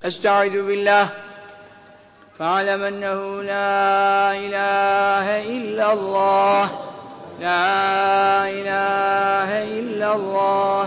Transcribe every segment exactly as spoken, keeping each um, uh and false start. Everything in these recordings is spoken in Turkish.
أستعيذ بالله فاعلم أنه لا إله إلا الله لا إله إلا الله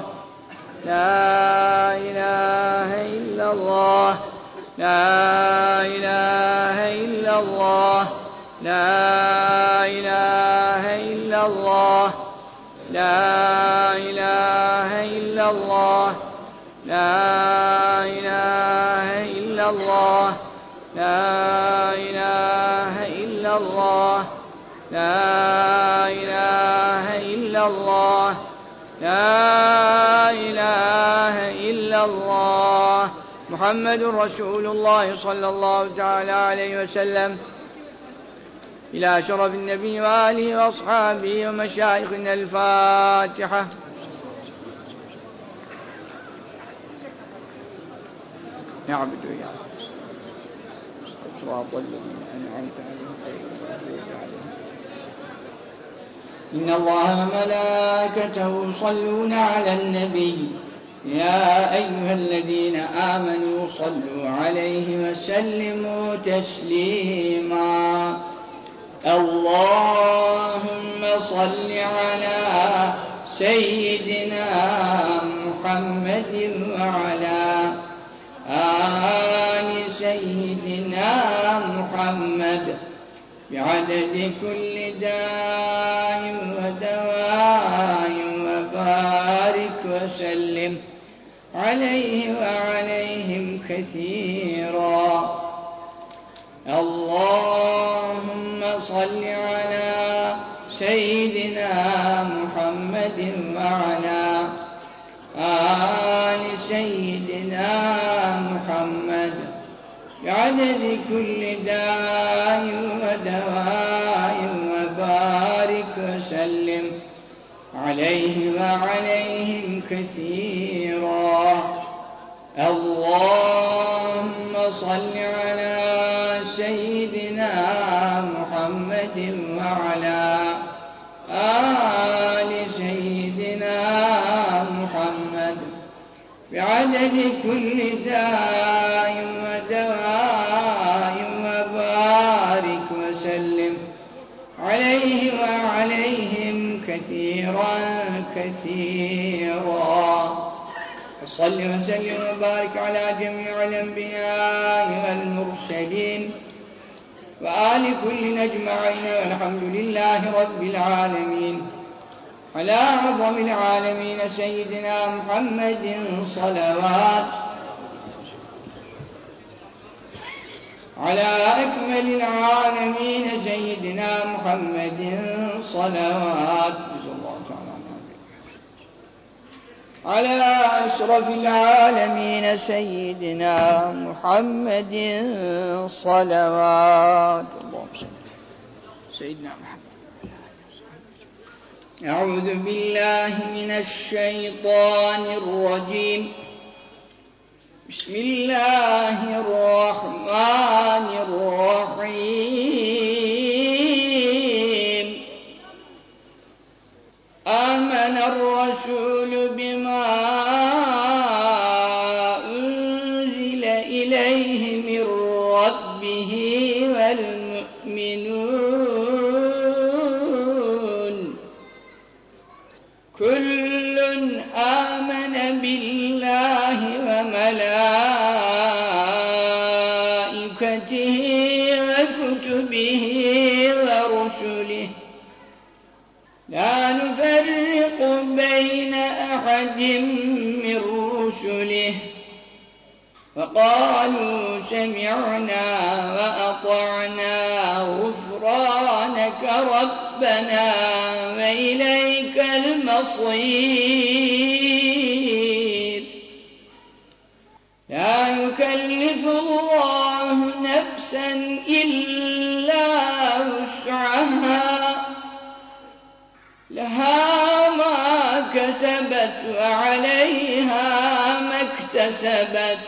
لا إله إلا الله لا إله إلا الله لا إله إلا الله لا إله إلا الله لا إله إلا الله لا إله إلا الله لا إله إلا الله لا إله إلا الله محمد رسول الله صلى الله تعالى عليه وسلم. إلى شرف النبي وآله وأصحابه ومشايخنا الفاتحة. نعبد وإياك صراط الذين أنعمت عليهم. إن الله وملائكته يصلون على النبي يا أيها الذين آمنوا صلوا عليه وسلموا تسليما. اللهم صل على سيدنا محمد وعلى آل سيدنا محمد بعدد كل داء ودواء وبارك وسلم عليه وعليهم كثيرا. اللهم صل على سيدنا محمد وعلى آل سيدنا محمد بعدد كل داء ودواء وبارك وسلم عليه وعليهم كثيرا. اللهم صل على سيدنا محمد وعلى آل سيدنا محمد بعدد كل داء ودواء وبارك وسلم عليه وعليهم كثيرا كثيرا. صل وسلم وبارك على جميع الأنبياء والمرسلين وآل كل أجمعين والحمد لله رب العالمين. على أعظم العالمين سيدنا محمد صلوات، على أكمل العالمين سيدنا محمد صلوات، على أشرف العالمين سيدنا محمد صلوات. اللهم صل سيدنا محمد. أعوذ بالله من الشيطان الرجيم. بسم الله الرحمن الرحيم. آمن الرسول بما أنزل إليه من ربه والمؤمنون كل آمن بالله وملائكته وكتبه ورسله لا نفرق بين أحد من رسله وقالوا سمعنا وأطعنا غفرانك ربنا وإليك المصير. لا يكلف الله نفسا إلا وسعها لها ما كسبت وعليها ما اكتسبت.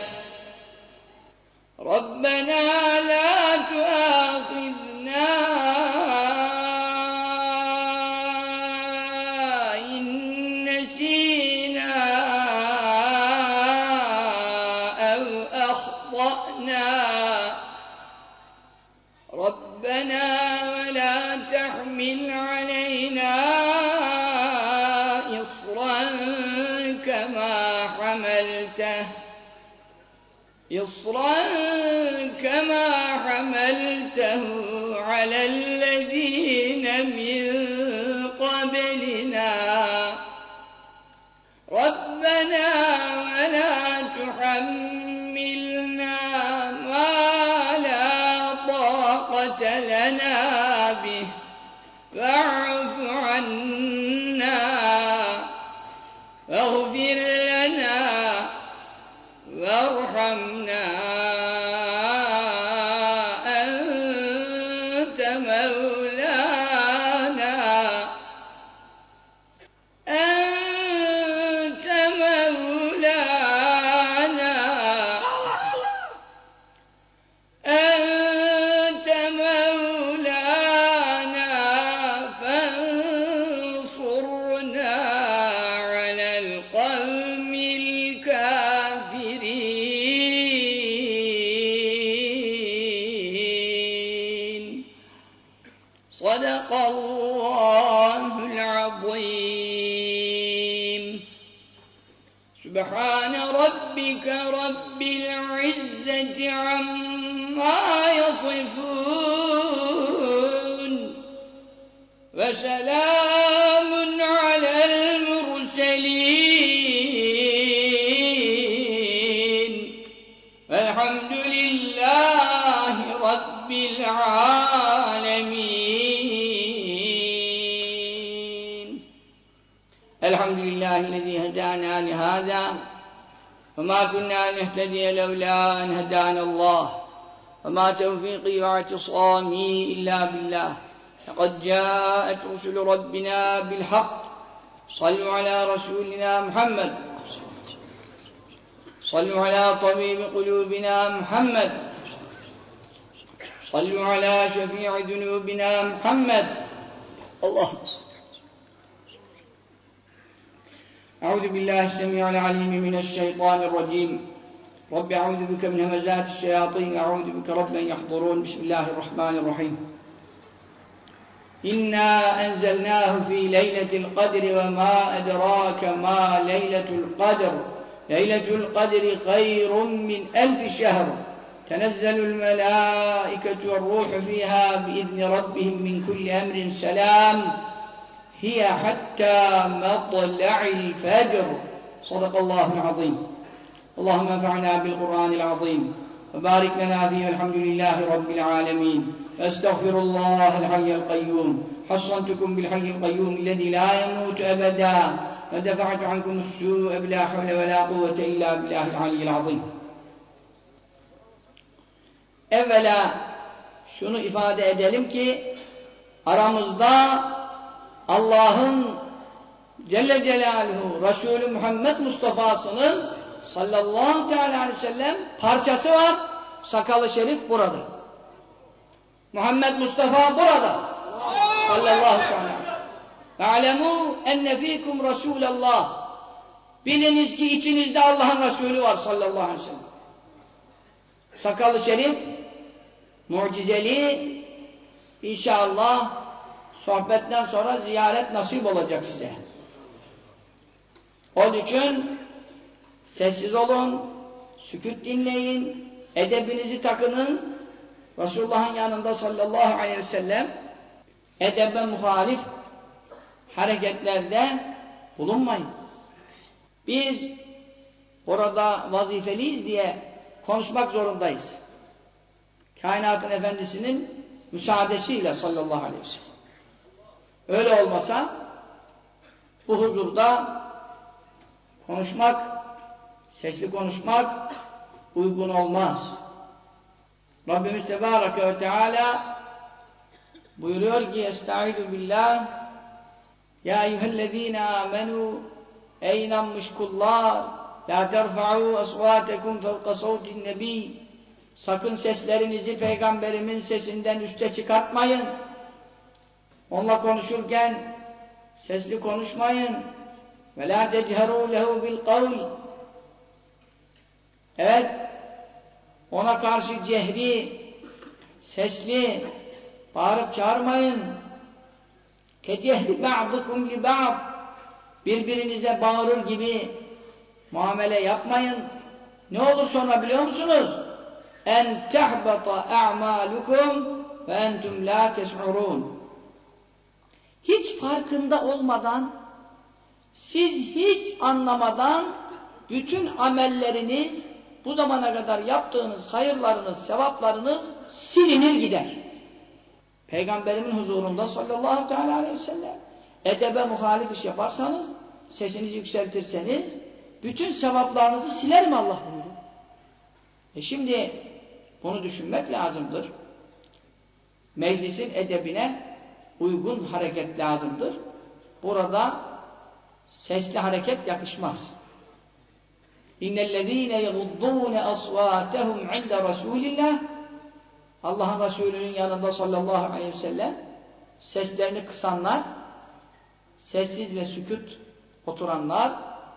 ربنا لا تؤاخذنا إن نسينا أو أخطأنا ربنا ولا تحمل علينا إصرا كما حملته إصرا كما حملته على الذين من قبلنا ربنا ولا تحملنا ما لا طاقة لنا به واعف عنا واغفر لنا وارحمنا أنت مولانا أنت مولانا أنت مولانا فانصرنا على القوم الكافرين صدق الله العظيم سبحان ربك رب العزة عما يصفون وسلام على المرسلين والحمد لله رب العالمين. الحمد لله الذي هدانا لهذا وما كنا نهتدي لولا أن هدانا الله وما توفيقي واعتصامي إلا بالله. لقد جاءت رسل ربنا بالحق صلوا على رسولنا محمد صلوا على طبيب قلوبنا محمد صلوا على شفيع ذنوبنا محمد. اللهم صل. أعوذ بالله السميع العليم من الشيطان الرجيم. رب أعوذ بك من همزات الشياطين أعوذ بك رب أن يحضرون. بسم الله الرحمن الرحيم. إنا أنزلناه في ليلة القدر وما أدراك ما ليلة القدر ليلة القدر خير من ألف شهر تنزل الملائكة والروح فيها بإذن ربهم من كل أمر سلام هي حتى مطلع الفجر. صدق الله العظيم. اللهم انفعنا بالقرآن العظيم وبارك لنا فيه. الحمد لله رب العالمين. أستغفر الله الحي القيوم. حصنتكم بالحي القيوم الذي لا يموت أبدا ودفعت عنكم السوء بلا حول ولا قوة إلا بالله العلي العظيم. Evvela şunu ifade edelim ki aramızda Allah'ın Celle Celaluhu Resulü Muhammed Mustafa'sının sallallahu teala aleyhi ve sellem parçası var. Sakalı şerif burada. Muhammed Mustafa burada. Sallallahu teala. Ve'alemû enne fîkum Resûlallah. Biliniz ki içinizde Allah'ın Resulü var sallallahu aleyhi ve sellem. Sakalı şerif mucizeli, inşallah sohbetten sonra ziyaret nasip olacak size. Onun için sessiz olun, sükût dinleyin, edebinizi takının. Resulullah'ın yanında sallallahu aleyhi ve sellem edebe muhalif hareketlerde bulunmayın. Biz orada vazifeliyiz diye konuşmak zorundayız. Kainatın efendisinin müsaadesiyle sallallahu aleyhi ve sellem. Öyle olmasa bu huzurda konuşmak, sesli konuşmak uygun olmaz. Rabbimiz Tebareke ve Teala buyuruyor ki Estaizu billah Ya eyyühellezine amenu Ey inanmış kullar La terfa'u asvatekum fevka savtin nebi Sakın seslerinizi peygamberimin sesinden üste çıkartmayın. Onunla konuşurken sesli konuşmayın. Ve la techeru lehu bil kavl. Evet, Ona karşı cehri, sesli, bağırıp çağırmayın. Kecehli ba'dukum li ba'd. Birbirinize bağırır gibi muamele yapmayın. Ne olur sonra biliyor musunuz? En tehbata a'malukum ve entum la teş'urun. Hiç farkında olmadan, siz hiç anlamadan bütün amelleriniz, bu zamana kadar yaptığınız hayırlarınız, sevaplarınız silinir gider. Peygamberimin huzurunda sallallahu aleyhi ve sellem edebe muhalif iş yaparsanız, sesinizi yükseltirseniz bütün sevaplarınızı siler mi Allah buyuruyor. E şimdi bunu düşünmek lazımdır. Meclisin edebine uygun hareket lazımdır. Burada sesli hareket yakışmaz. İnnellezîne yeguddûne asvâtehum inde Rasûlillah. Allah'ın Resulü'nün yanında sallallahu aleyhi ve sellem seslerini kısanlar, sessiz ve sükût oturanlar,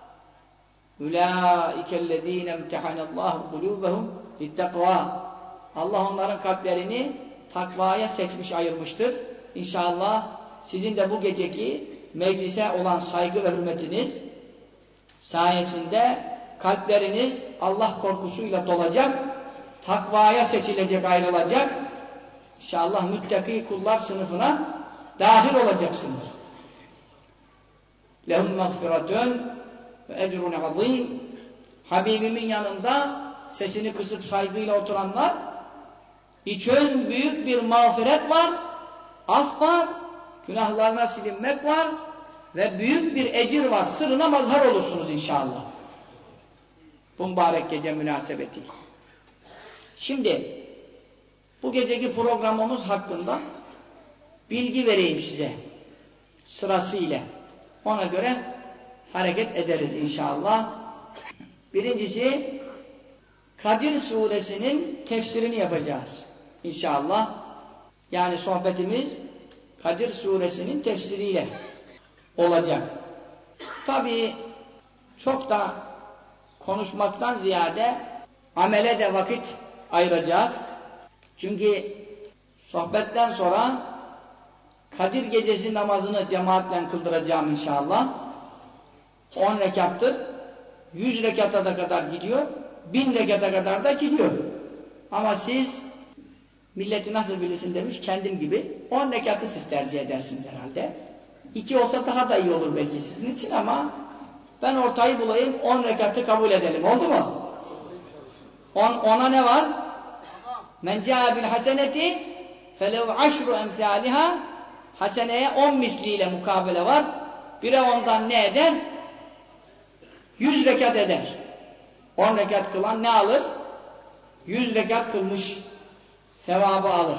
ulaikellezîne imtihanallâhu kulûbehum littakvâ. Allah onların kalplerini takvaya seçmiş, ayırmıştır. İnşallah sizin de bu geceki meclise olan saygı ve hürmetiniz sayesinde kalpleriniz Allah korkusuyla dolacak, takvaya seçilecek, ayrılacak. İnşallah müttaki kullar sınıfına dahil olacaksınız. Lehum mağfiretun ve ecrun azîm. Habibimin yanında sesini kısıp saygıyla oturanlar için büyük bir mağfiret var, af var, günahlarına silinmek var ve büyük bir ecir var. Sırrına mazhar olursunuz inşallah. Bu mübarek gece münasebetiyle. Şimdi bu geceki programımız hakkında bilgi vereyim size sırasıyla. Ona göre hareket ederiz inşallah. Birincisi Kadir suresinin tefsirini yapacağız inşallah. Yani sohbetimiz Kadir suresinin tefsiriyle olacak. Tabii çok da konuşmaktan ziyade amele de vakit ayıracağız. Çünkü sohbetten sonra Kadir gecesi namazını cemaatle kıldıracağım inşallah. on rekattır. yüz rekata da kadar gidiyor. bin rekata kadar da gidiyor. Ama siz milleti nasıl bilirsin demiş, kendim gibi on rekatı siz tercih edersiniz herhalde. iki olsa daha da iyi olur belki sizin için ama ben ortayı bulayım, on rekatı kabul edelim. Oldu mu? On, ona ne var? Men câ bil haseneti felev aşru emsâliha. Haseneye on misliyle mukabele var. Bire ondan ne eder? Yüz rekat eder. On rekat kılan ne alır? Yüz rekat kılmış sevabı alır.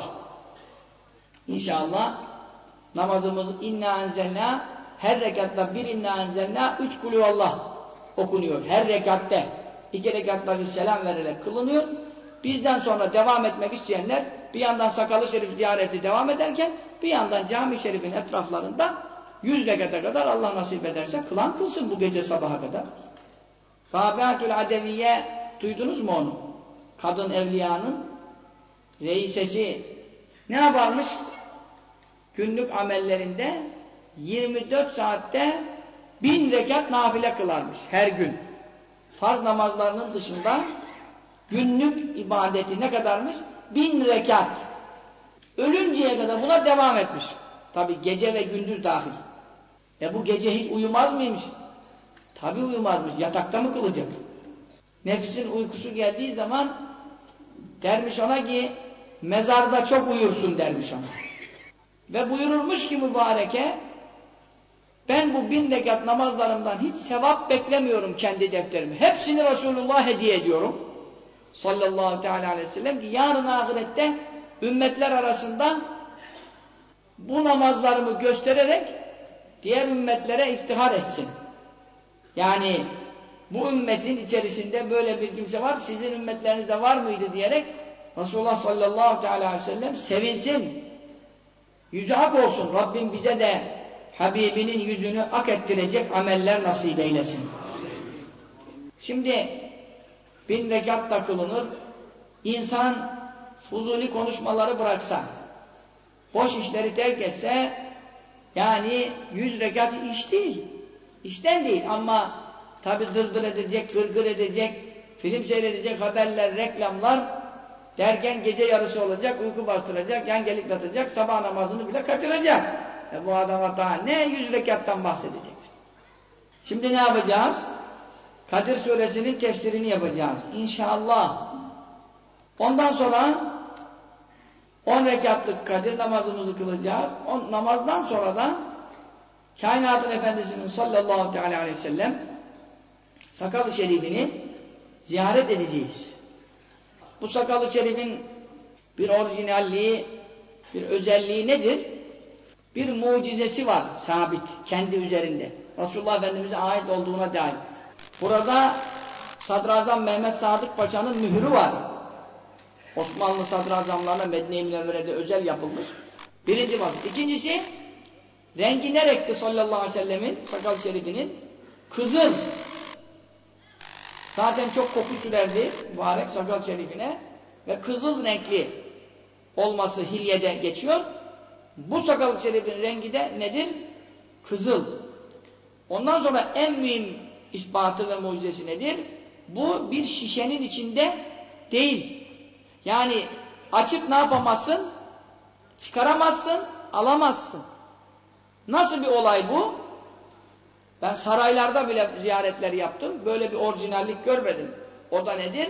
İnşallah namazımız inna enzelna, her rekatta bir inna enzelna, üç kulüvallah okunuyor. Her rekatte iki rekatla bir selam vererek kılınıyor. Bizden sonra devam etmek isteyenler bir yandan Sakalı Şerif ziyareti devam ederken bir yandan Cami-i Şerif'in etraflarında yüz rekata kadar Allah nasip ederse kılan kılsın bu gece sabaha kadar. Rabiatül Adeviye duydunuz mu onu? Kadın evliyanın reisesi ne yaparmış? Günlük amellerinde yirmi dört saatte bin rekat nafile kılarmış her gün. Farz namazlarının dışında günlük ibadeti ne kadarmış? Bin rekat. Ölünceye kadar buna devam etmiş. Tabi gece ve gündüz dahil. E bu gece hiç uyumaz mıymış? Tabi uyumazmış. Yatakta mı kılacak? Nefsin uykusu geldiği zaman dermiş ona ki mezarda çok uyursun dermiş ona. Ve buyurulmuş ki mübareke ben bu bin rekat namazlarımdan hiç sevap beklemiyorum kendi defterime. Hepsini Resulullah hediye ediyorum. Sallallahu teala aleyhi ve sellem ki yarın ahirette ümmetler arasında bu namazlarımı göstererek diğer ümmetlere iftihar etsin. Yani bu ümmetin içerisinde böyle bir kimse var, sizin ümmetlerinizde var mıydı diyerek Resulullah sallallahu teala aleyhi ve sellem sevinsin. Yüzü ak olsun. Rabbim bize de Habibinin yüzünü ak ettirecek ameller nasip eylesin. Şimdi bin rekat da kılınır, insan fuzuli konuşmaları bıraksa, boş işleri terk etse, yani yüz rekat iş değil. İşten değil ama tabi dırdır edecek, gırgır edecek, film seyredecek, haberler, reklamlar derken gece yarısı olacak, uyku bastıracak, yan gelip yatacak, sabah namazını bile kaçıracak. E bu adama daha ne yüz rekattan bahsedeceksin? Şimdi ne yapacağız? Kadir Suresinin tefsirini yapacağız. İnşallah. Ondan sonra on rekatlık Kadir namazımızı kılacağız. On namazdan sonra da Kainatın Efendisi'nin sallallahu aleyhi ve sellem sakal-ı şerifini ziyaret edeceğiz. Bu sakal-ı şerifin bir orijinalliği, bir özelliği nedir? Bir mucizesi var sabit, kendi üzerinde. Resulullah Efendimiz'e ait olduğuna dair. Burada Sadrazam Mehmet Sadık Paşa'nın mührü var. Osmanlı sadrazamlarına Medine-i Münevvere'de özel yapılmış. Birinci var. İkincisi, rengi ne renkti sallallahu aleyhi ve sellemin sakal şerifinin? Kızıl. Zaten çok koku sürerdi mübarek sakal şerifine ve kızıl renkli olması hilyede geçiyor. Bu sakal şerifin rengi de nedir? Kızıl. Ondan sonra en mühim ispatı ve mucizesi nedir? Bu bir şişenin içinde değil. Yani açıp ne yapamazsın? Çıkaramazsın, alamazsın. Nasıl bir olay bu? Ben saraylarda bile ziyaretler yaptım. Böyle bir orijinallik görmedim. O da nedir?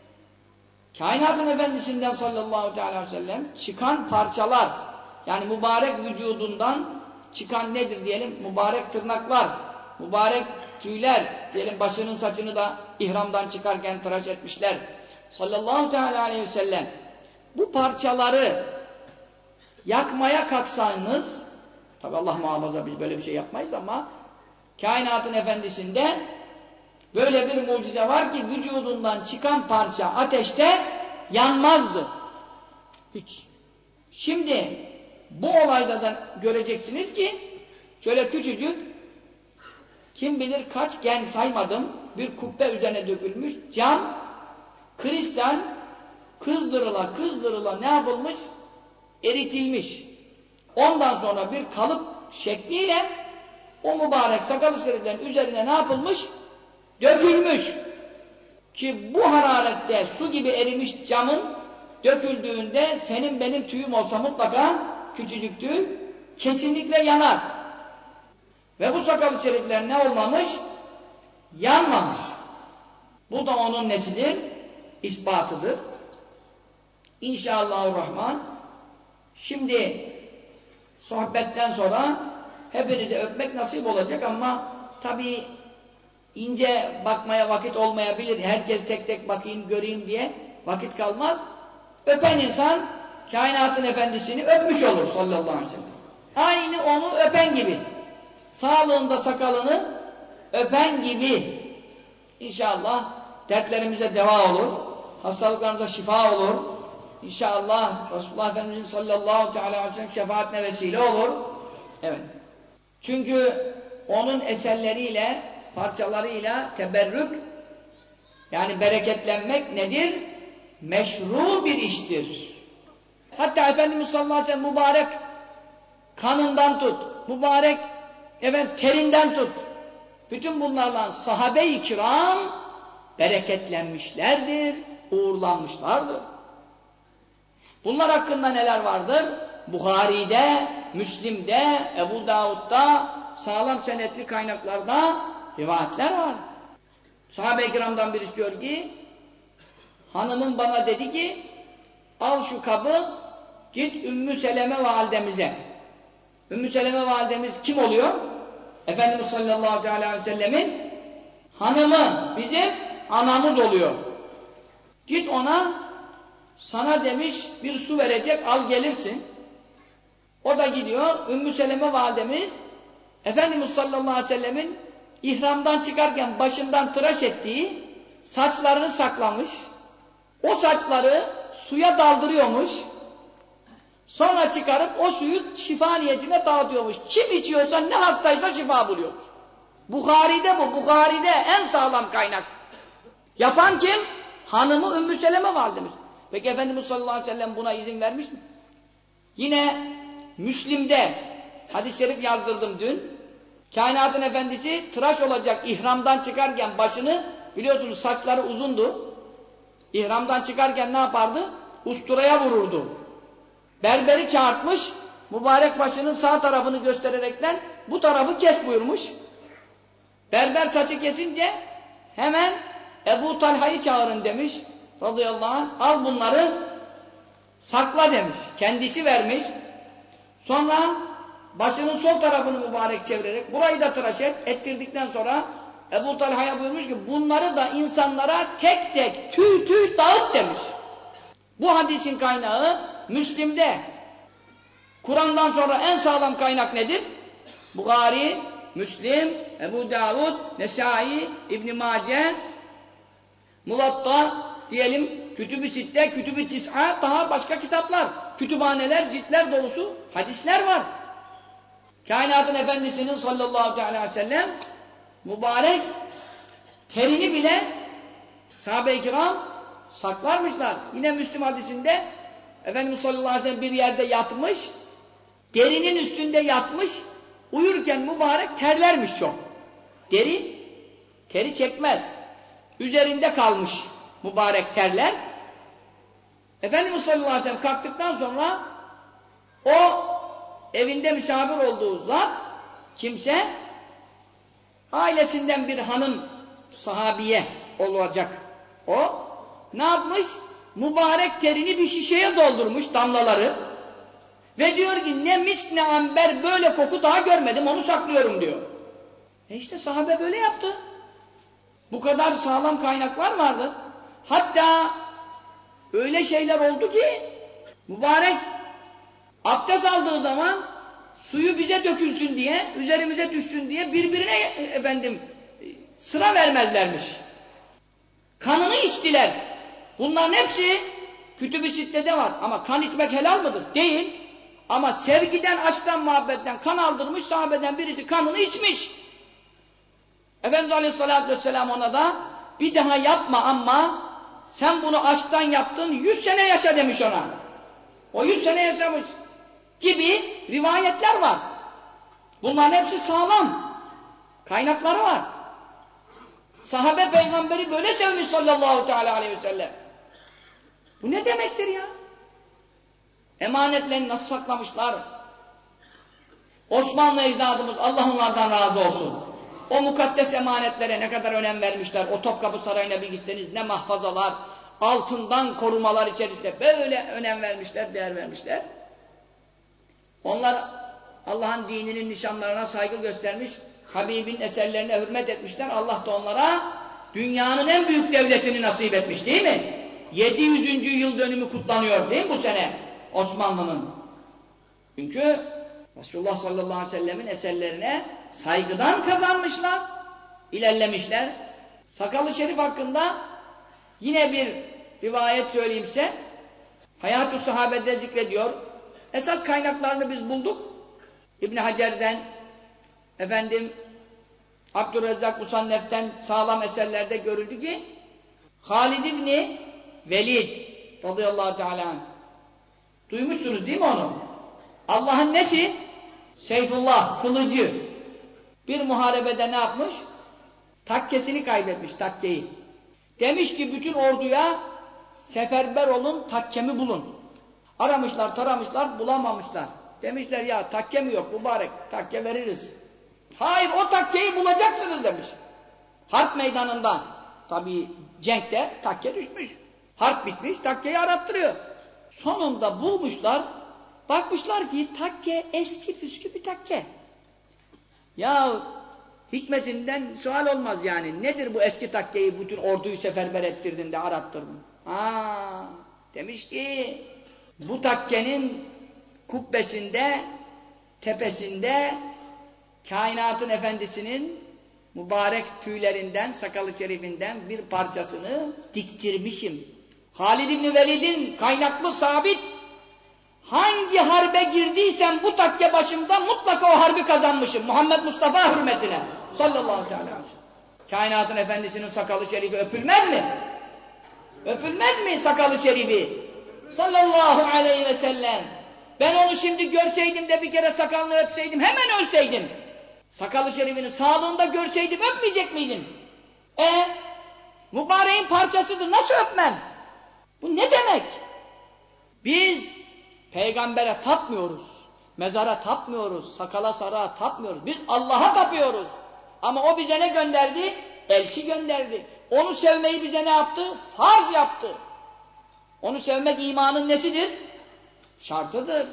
Kainatın Efendisi'nden sallallahu aleyhi ve sellem çıkan parçalar, yani mübarek vücudundan çıkan nedir diyelim? Mübarek tırnaklar, mübarek tüyler, diyelim başının saçını da ihramdan çıkarken tıraş etmişler. Sallallahu aleyhi ve sellem bu parçaları yakmaya kalksanız, tabi Allah muhafaza biz böyle bir şey yapmayız ama Kainatın Efendisi'nde böyle bir mucize var ki vücudundan çıkan parça ateşte yanmazdı. Hiç. Şimdi bu olayda da göreceksiniz ki şöyle küçücük, kim bilir kaç gen saymadım, bir kubbe üzerine dökülmüş cam, kristal kızdırıla kızdırıla ne yapılmış? Eritilmiş. Ondan sonra bir kalıp şekliyle o mübarek sakal-ı şeriflerin üzerine ne yapılmış? Dökülmüş. Ki bu hararette su gibi erimiş camın döküldüğünde senin benim tüyüm olsa mutlaka küçücük tüy kesinlikle yanar. Ve bu sakal-ı şerifler ne olmamış? Yanmamış. Bu da onun nesidir? İspatıdır. İnşallahurrahman. Şimdi sohbetten sonra hepinize öpmek nasip olacak ama tabii ince bakmaya vakit olmayabilir. Herkes tek tek bakayım, göreyim diye vakit kalmaz. Öpen insan kainatın efendisini öpmüş olur sallallahu aleyhi ve sellem. Aynı onu öpen gibi. Sağlığında sakalını öpen gibi. İnşallah dertlerimize deva olur. Hastalıklarımıza şifa olur. İnşallah Resulullah Efendimizin sallallahu aleyhi ve sellem şefaatine vesile olur. Evet. Çünkü onun eserleriyle, parçalarıyla teberrük, yani bereketlenmek nedir? Meşru bir iştir. Hatta Efendimiz sallallahu aleyhi ve sellem mübarek kanından tut, mübarek efendim, terinden tut. Bütün bunlarla sahabe-i kiram bereketlenmişlerdir, uğurlanmışlardır. Bunlar hakkında neler vardır? Buhari'de, Müslim'de, Ebu Davud'da, sağlam senetli kaynaklarda rivayetler var. Sahabe-i kiramdan birisi diyor ki, hanımım bana dedi ki, al şu kabı, git Ümmü Seleme validemize. Ümmü Seleme validemiz kim oluyor? Efendimiz sallallahu aleyhi ve sellemin hanımı, bizim anamız oluyor. Git ona, sana demiş bir su verecek, al gelirsin. O da gidiyor, Ümmü Seleme validemiz Efendimiz sallallahu aleyhi ve sellemin ihramdan çıkarken başından tıraş ettiği saçlarını saklamış. O saçları suya daldırıyormuş. Sonra çıkarıp o suyu şifa niyetine dağıtıyormuş. Kim içiyorsa, ne hastaysa şifa buluyormuş. Buhari'de bu, Buhari'de en sağlam kaynak. Yapan kim? Hanımı Ümmü Seleme validemiz. Peki Efendimiz sallallahu aleyhi ve sellem buna izin vermiş mi? Yine Müslim'de hadis-i şerif yazdırdım dün. Kainatın efendisi tıraş olacak ihramdan çıkarken başını, biliyorsunuz saçları uzundu. İhramdan çıkarken ne yapardı? Usturaya vururdu. Berberi çağırtmış, mübarek başının sağ tarafını göstererekten bu tarafı kes buyurmuş. Berber saçı kesince hemen Ebu Talha'yı çağırın demiş radıyallahu anh. Al bunları sakla demiş. Kendisi vermiş. Sonra başının sol tarafını mübarek çevirerek burayı da tıraş et. Ettirdikten sonra Ebu Talha'ya buyurmuş ki bunları da insanlara tek tek tüy tüy dağıt demiş. Bu hadisin kaynağı Müslim'de. Kur'an'dan sonra en sağlam kaynak nedir? Buhari, Müslim, Ebu Davud, Nesai, İbn-i Mace, Muvatta diyelim, Kütüb-i Sitte, Kütüb-i Tis'a, daha başka kitaplar, kütüphaneler, ciltler dolusu hadisler var. Kainatın Efendisi'nin sallallahu aleyhi ve sellem mübarek terini bile sahabe-i kiram saklarmışlar. Yine Müslim hadisinde Efendimiz sallallahu aleyhi ve sellem bir yerde yatmış, derinin üstünde yatmış, uyurken mübarek terlermiş çok. Deri, teri çekmez. Üzerinde kalmış mübarek terler. Efendimiz sallallahu aleyhi ve sellem kalktıktan sonra o evinde misafir olduğu zat, kimse, ailesinden bir hanım sahabiye olacak o, ne yapmış? Mübarek terini bir şişeye doldurmuş, damlaları, ve diyor ki ne misk ne amber böyle koku daha görmedim, onu saklıyorum diyor. E işte sahabe böyle yaptı. Bu kadar sağlam kaynaklar vardı. Hatta öyle şeyler oldu ki mübarek abdest aldığı zaman suyu bize dökülsün diye, üzerimize düşsün diye birbirine efendim sıra vermezlermiş. Kanını içtiler. Bunların hepsi Kütüb-i Sitte'de var. Ama kan içmek helal mıdır? Değil. Ama sevgiden, aşktan, muhabbetten kan aldırmış, sahabeden birisi kanını içmiş. Efendimiz Aleyhisselatü Vesselam ona da bir daha yapma ama sen bunu aşktan yaptın, yüz sene yaşa demiş ona. O yüz sene yaşamış gibi rivayetler var. Bunların hepsi sağlam. Kaynakları var. Sahabe peygamberi böyle sevmiş sallallahu aleyhi ve sellem. Bu ne demektir ya? Emanetlerini nasıl saklamışlar? Osmanlı ecdadımız, Allah onlardan razı olsun. O mukaddes emanetlere ne kadar önem vermişler. O Topkapı Sarayı'na bir gitseniz ne mahfazalar, altından korumalar içerisinde böyle önem vermişler, değer vermişler. Onlar Allah'ın dininin nişanlarına saygı göstermiş, Habib'in eserlerine hürmet etmişler. Allah da onlara dünyanın en büyük devletini nasip etmiş değil mi? yedi yüzüncü yıl dönümü kutlanıyor değil mi bu sene Osmanlı'nın? Çünkü Resulullah sallallahu aleyhi ve sellemin eserlerine saygıdan kazanmışlar, ilerlemişler. Sakalı Şerif hakkında yine bir rivayet söyleyeyim size. Hayat-ı Sahabe'de zikrediyor. Esas kaynaklarını biz bulduk. İbn Hacer'den, efendim Abdurrezzak Musannef'ten sağlam eserlerde görüldü ki Halid İbni Velid radıyallahu teala anh. Duymuşsunuz değil mi onu? Allah'ın nesi? Seyfullah, kılıcı. Bir muharebede ne yapmış? Takkesini kaybetmiş, takkeyi. Demiş ki bütün orduya seferber olun, takkemi bulun. Aramışlar, taramışlar, bulamamışlar. Demişler ya takke mi yok mübarek, takke veririz. Hayır o takkeyi bulacaksınız demiş. Harp meydanında, tabii cenkte takke düşmüş. Harp bitmiş, takkeyi arattırıyor. Sonunda bulmuşlar, bakmışlar ki takke eski püskü bir takke. Ya hikmetinden sual olmaz yani. Nedir bu eski takkeyi bütün orduyu seferber ettirdin de arattırdın? Aa, demiş ki bu takkenin kubbesinde, tepesinde kainatın efendisinin mübarek tüylerinden, sakalı şerifinden bir parçasını diktirmişim. Halid İbni Velid'in kaynaklı sabit, hangi harbe girdiysem bu takke başımda mutlaka o harbi kazanmışım. Muhammed Mustafa hürmetine sallallahu aleyhi ve sellem. Kainatın efendisinin sakalı şerifi öpülmez mi? Öpülmez mi sakalı şerifi? Sallallahu aleyhi ve sellem. Ben onu şimdi görseydim de bir kere sakalını öpseydim, hemen ölseydim. Sakalı şerifini sağlığında görseydim öpmeyecek miydim? E mübareğin parçasıdır, nasıl öpmem? Bu ne demek? Biz peygambere tapmıyoruz, mezara tapmıyoruz, sakala sarığa tapmıyoruz. Biz Allah'a tapıyoruz. Ama o bize ne gönderdi? Elçi gönderdi. Onu sevmeyi bize ne yaptı? Farz yaptı. Onu sevmek imanın nesidir? Şartıdır.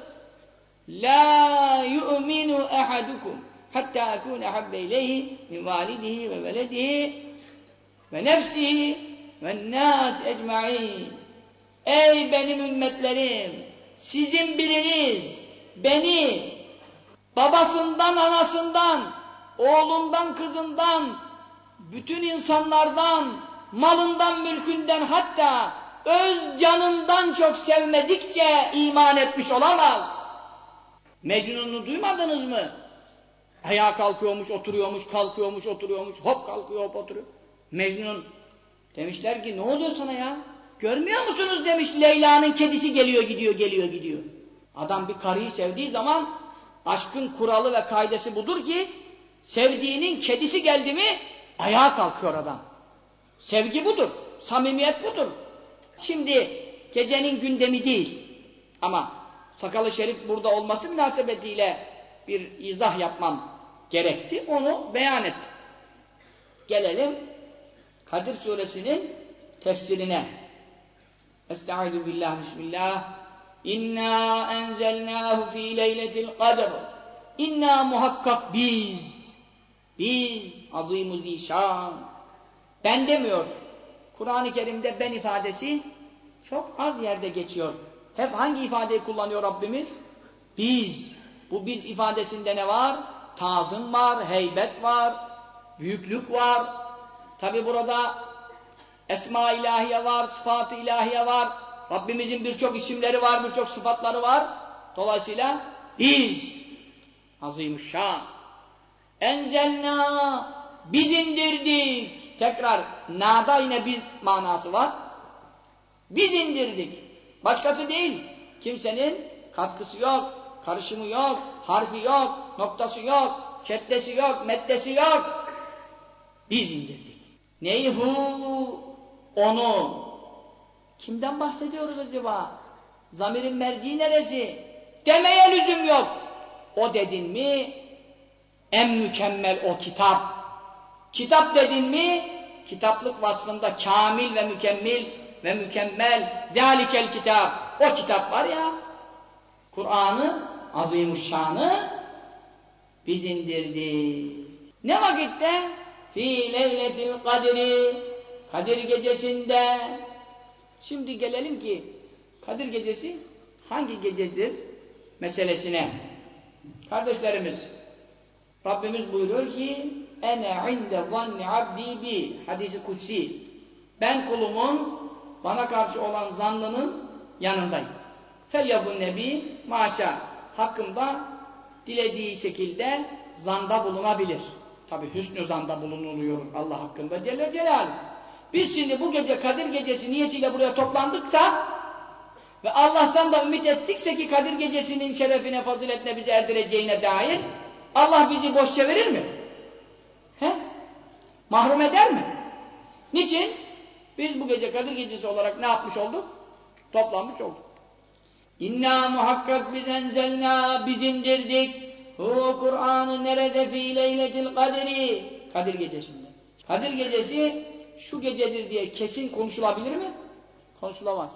La yu'minu ahadukum hatta ekune habbe ileyhi min validihi ve veledihi ve nefsihi ve nâs ecma'in. Ey benim ümmetlerim! Sizin biriniz beni babasından, anasından, oğlundan, kızından, bütün insanlardan, malından, mülkünden, hatta öz canından çok sevmedikçe iman etmiş olamaz. Mecnun'u duymadınız mı? Ayağa kalkıyormuş, oturuyormuş, kalkıyormuş, oturuyormuş, hop kalkıyor, hop oturuyor. Mecnun demişler ki ne oluyor sana ya? Görmüyor musunuz demiş, Leyla'nın kedisi geliyor gidiyor, geliyor gidiyor. Adam bir karıyı sevdiği zaman aşkın kuralı ve kaidesi budur ki sevdiğinin kedisi geldi mi ayağa kalkıyor adam. Sevgi budur, samimiyet budur. Şimdi gecenin gündemi değil ama sakalı şerif burada olması münasebetiyle bir izah yapmam gerekti. Onu beyan ettim. Gelelim Kadir Suresinin tefsirine. Estaizu billah, bismillah. İnna enzelnâhu fî leyletil kadr. İnna muhakkak biz. Biz azîm-ı zîşân. Ben demiyor. Kur'an-ı Kerim'de ben ifadesi çok az yerde geçiyor. Hep hangi ifadeyi kullanıyor Rabbimiz? Biz. Bu biz ifadesinde ne var? Tazım var, heybet var, büyüklük var. Tabi burada esma-i ilahiye var, sıfat-ı ilahiye var. Rabbimizin birçok isimleri var, birçok sıfatları var. Dolayısıyla biz azîmüşşân. Enzelnâ, biz indirdik. Tekrar nâda yine biz manası var. Biz indirdik. Başkası değil. Kimsenin katkısı yok, karışımı yok, harfi yok, noktası yok, şeddesi yok, meddesi yok. Biz indirdik. Neyhu? Onu. Kimden bahsediyoruz acaba? Zamirin merci neresi? Demeye lüzum yok. O dedin mi en mükemmel o kitap. Kitap dedin mi kitaplık vasfında kamil ve mükemmel ve mükemmel zâlikel kitap. O kitap var ya, Kur'an'ı azîmuşşânı biz indirdik. Ne vakitte? Fî leyletil kadri, Kadir gecesinde. Şimdi gelelim ki Kadir gecesi hangi gecedir meselesine. Kardeşlerimiz, Rabbimiz buyuruyor ki ene inde zanni abdi bi, hadisi kutsi. Ben kulumun bana karşı olan zannının yanındayım. Felyabun nebi maşa, hakkımda dilediği şekilde zanda bulunabilir. Tabi hüsnü zanda bulunuluyor Allah hakkında Celle Celaluhu. Biz şimdi bu gece Kadir gecesi niyetiyle buraya toplandıksa ve Allah'tan da ümit ettikse ki Kadir gecesinin şerefine, faziletine bizi erdireceğine dair, Allah bizi boş çevirir mi? He? Mahrum eder mi? Niçin? Biz bu gece Kadir gecesi olarak ne yapmış olduk? Toplanmış olduk. İnna muhakkak biz enzelna, biz indirdik. Hu Kur'an'ı nerede fî leyletil kadri? Kadir gecesinde. Kadir gecesi şu gecedir diye kesin konuşulabilir mi? Konuşulamaz.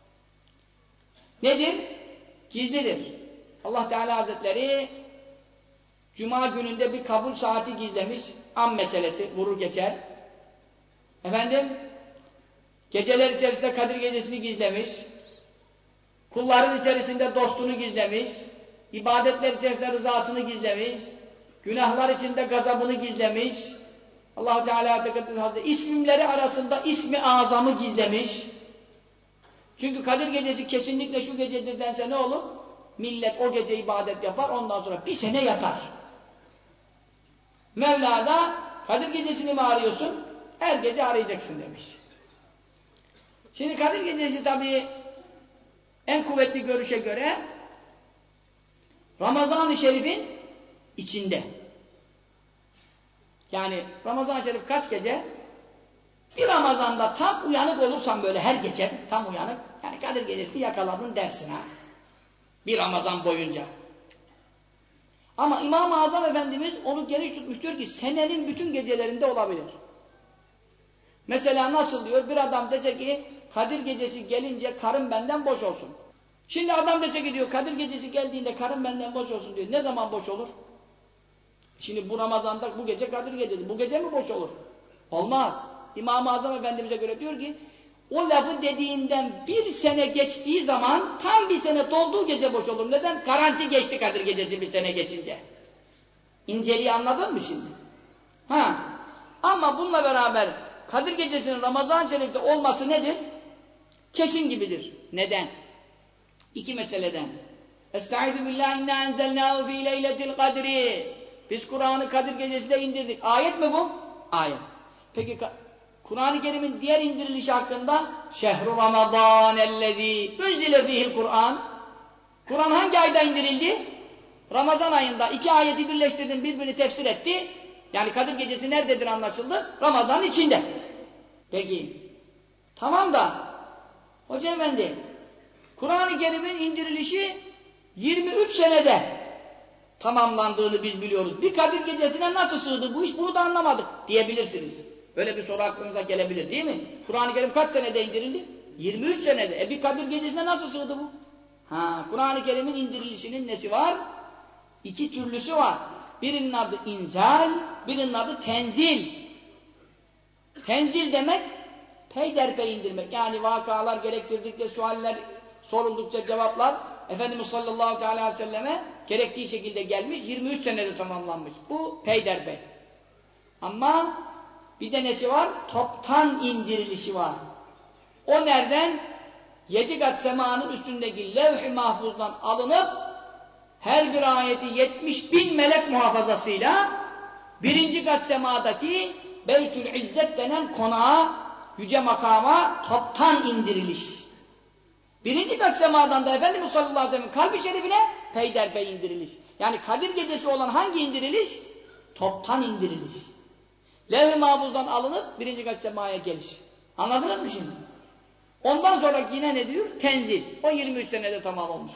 Nedir? Gizlidir. Allah Teala Hazretleri Cuma gününde bir kabul saati gizlemiş. An meselesi vurur geçer. Efendim geceler içerisinde Kadir gecesini gizlemiş. Kulların içerisinde dostunu gizlemiş. İbadetler içerisinde rızasını gizlemiş. Günahlar içinde gazabını gizlemiş. Allah-u Teala Hazretleri isimleri arasında ismi azamı gizlemiş. Çünkü Kadir gecesi kesinlikle şu gecedir dense ne olur? Millet o gece ibadet yapar, ondan sonra bir sene yatar. Mevla da Kadir gecesini mi arıyorsun? Her gece arayacaksın demiş. Şimdi Kadir Gecesi tabii en kuvvetli görüşe göre Ramazan-ı Şerif'in içinde. Yani Ramazan-ı Şerif kaç gece? Bir Ramazan'da tam uyanık olursan böyle her gece tam uyanık, yani Kadir Gecesi yakaladın dersin ha. Bir Ramazan boyunca. Ama İmam-ı Azam Efendimiz onu geniş tutmuş, diyor ki senenin bütün gecelerinde olabilir. Mesela nasıl diyor? Bir adam dese ki Kadir Gecesi gelince karım benden boş olsun. Şimdi adam dese ki diyor Kadir Gecesi geldiğinde karım benden boş olsun diyor. Ne zaman boş olur? Şimdi bu Ramazan'da bu gece Kadir Gecesi. Bu gece mi boş olur? Olmaz. İmam-ı Azam Efendimiz'e göre diyor ki o lafı dediğinden bir sene geçtiği zaman tam bir sene dolduğu gece boş olur. Neden? Garanti geçti Kadir Gecesi bir sene geçince. İnceliği anladın mı şimdi? Ha. Ama bununla beraber Kadir Gecesi'nin Ramazan-ı Şerif'te olması nedir? Kesin gibidir. Neden? İki meseleden. Estaizu billahi inna enzelnâhu fî leyletil kadri. Biz Kur'an'ı Kadir Gecesi'nde indirdik. Ayet mi bu? Ayet. Peki Kur'an-ı Kerim'in diğer indirilişi hakkında şehru ramazânellezî unzile fîhil Kur'an. Kur'an hangi ayda indirildi? Ramazan ayında. İki ayeti birleştirdin, birbirini tefsir etti. Yani Kadir Gecesi nerededir anlaşıldı? Ramazan'ın içinde. Peki. Tamam da Hoca Efendi, Kur'an-ı Kerim'in indirilişi yirmi üç senede tamamlandığını biz biliyoruz. Bir Kadir Gecesi'ne nasıl sığdı bu iş, bunu da anlamadık diyebilirsiniz. Böyle bir soru aklınıza gelebilir değil mi? Kur'an-ı Kerim kaç senede indirildi? yirmi üç senede. E bir Kadir Gecesi'ne nasıl sığdı bu? Ha, Kur'an-ı Kerim'in indirilişinin nesi var? İki türlüsü var. Birinin adı inzal, birinin adı tenzil. Tenzil demek peyderpey indirmek. Yani vakalar gerektirdikçe, sualler soruldukça cevaplar Efendimiz sallallahu aleyhi ve selleme gerektiği şekilde gelmiş, yirmi üç senede tamamlanmış. Bu peyderpey. Ama bir de nesi var? Toptan indirilişi var. O nereden? Yedi kat semanın üstündeki levh-i mahfuzdan alınıp her bir ayeti yetmiş bin melek muhafazasıyla birinci kat semadaki Beytül İzzet denen konağa, yüce makama toptan indiriliş. Birinci kat semadan da Efendimiz sallallahu aleyhi ve sellem kalbi şerifine peyderpey indiriliş. Yani Kadir Gecesi olan hangi indiriliş? Toptan indiriliş. Levh-i mahfuzdan alınıp birinci kat semaya geliş. Anladınız mı şimdi? Ondan sonraki yine ne diyor? Tenzil. O yirmi üç senede tamam olmuş.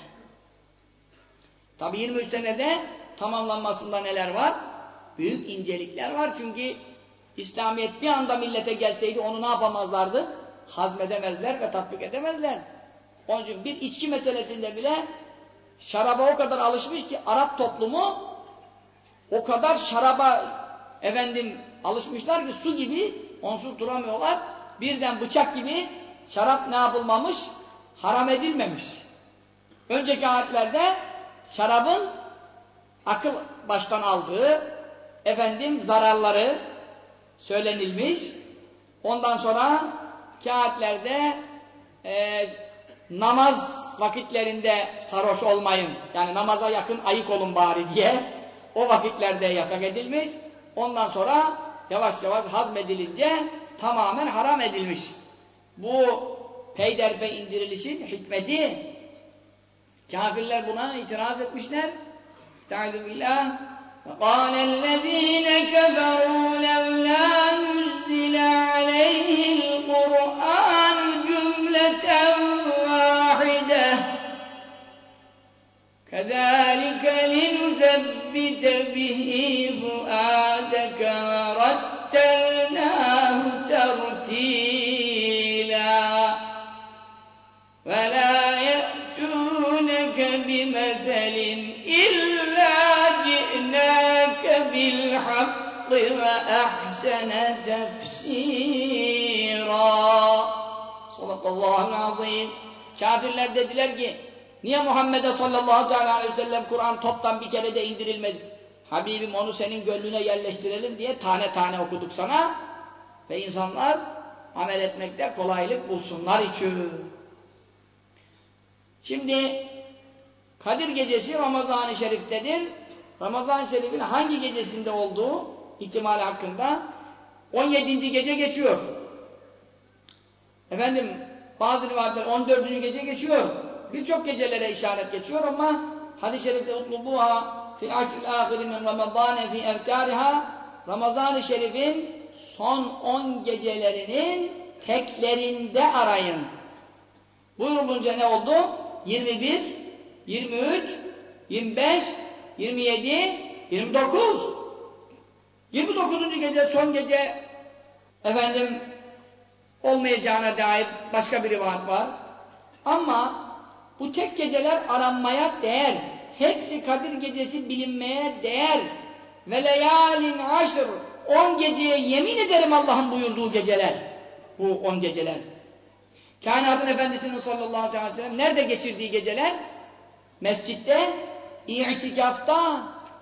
Tabi yirmi üç senede tamamlanmasında neler var? Büyük incelikler var. Çünkü İslamiyet bir anda millete gelseydi onu ne yapamazlardı? Hazmedemezler ve tatbik edemezler. Onun için bir içki meselesinde bile şaraba o kadar alışmış ki Arap toplumu o kadar şaraba efendim alışmışlar ki su gibi onsuz duramıyorlar. Birden bıçak gibi şarap ne yapılmamış? Haram edilmemiş. Önceki ayetlerde şarabın akıl baştan aldığı efendim zararları söylenilmiş. Ondan sonra kâhetlerde e, namaz vakitlerinde sarhoş olmayın. Yani namaza yakın ayık olun bari diye o vakitlerde yasak edilmiş. Ondan sonra yavaş yavaş hazmedilince tamamen haram edilmiş. Bu peyderpey indirilişin hikmeti. Kafirler buna itiraz etmişler. Estaizu billah. وَقَالَ الَّذ۪ينَ كَفَرُوا لَوْلَا نُزِّلَ عَلَيْهِ الْقُرْآنُ جُمْلَةً وَاحِدَةً كَذَٰلِكَ لِنُثَبِّتَ بِهِ فُؤَادَكَ وَرَتَّلْنَاهُ تَرْتِيلًا وَلَا يَأْتُونَكَ بِمَثَلٍ إِلَّا جِئْنَاكَ بِالْحَقِّ وَأَحْسَنَ تَفْسِيرًا. Sadakallahu azim. Kafirler dediler ki niye Muhammed'e sallallahu aleyhi ve sellem Kur'an toptan bir kere de indirilmedi? Habibim onu senin gönlüne yerleştirelim diye tane tane okuduk sana ve insanlar amel etmekte kolaylık bulsunlar için. Şimdi Kadir Gecesi Ramazan-ı Şerif'tedir. Ramazan-ı Şerif'in hangi gecesinde olduğu ihtimali hakkında on yedinci gece geçiyor. Efendim bazı rivayetler on dördüncü gece geçiyor. Birçok gecelere işaret geçiyor ama hadis-i şerifte utlubuha fil aşril ahiri min ramazane fi evtariha, Ramazan-ı Şerif'in son on gecelerinin teklerinde arayın. Buyurulunca ne oldu? yirmi bir, yirmi üç, yirmi beş, yirmi yedi, yirmi dokuz. yirmi dokuzuncu gece son gece efendim olmayacağına dair başka bir rivayet var. Ama bu tek geceler aranmaya değer. Hepsi Kadir Gecesi bilinmeye değer. Ve leyalin aşr, on geceye yemin ederim Allah'ın buyurduğu geceler. Bu on geceler. Kainatın Efendisi'nin sallallahu aleyhi ve sellem nerede geçirdiği geceler? Mescitte, itikafta.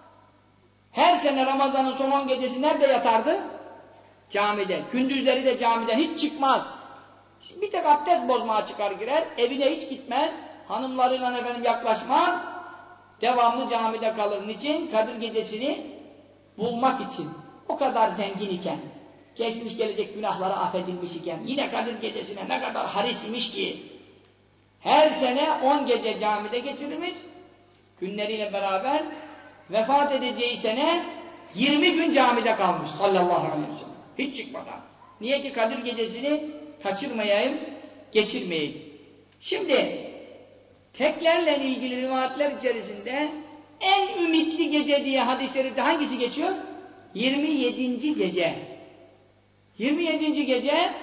Her sene Ramazan'ın son on gecesi nerede yatardı? Camide. Gündüzleri de camiden hiç çıkmaz. Şimdi bir tek abdest bozmaya çıkar girer, evine hiç gitmez, hanımlarıyla efendim yaklaşmaz, devamlı camide kalır. Niçin? Kadir Gecesi'ni bulmak için. O kadar zengin iken, geçmiş gelecek günahları affedilmiş iken, yine Kadir Gecesi'ne ne kadar haris imiş ki, her sene on gece camide geçirilmiş, günleriyle beraber vefat edeceği sene yirmi gün camide kalmış sallallahu aleyhi ve sellem. Hiç çıkmadan. Niye ki Kadir Gecesi'ni kaçırmayayım, geçirmeyeyim. Şimdi teklerle ilgili rivayetler içerisinde en ümitli gece diye hadis-i şerifte hangisi geçiyor? yirmi yedinci gece. yirmi yedinci gece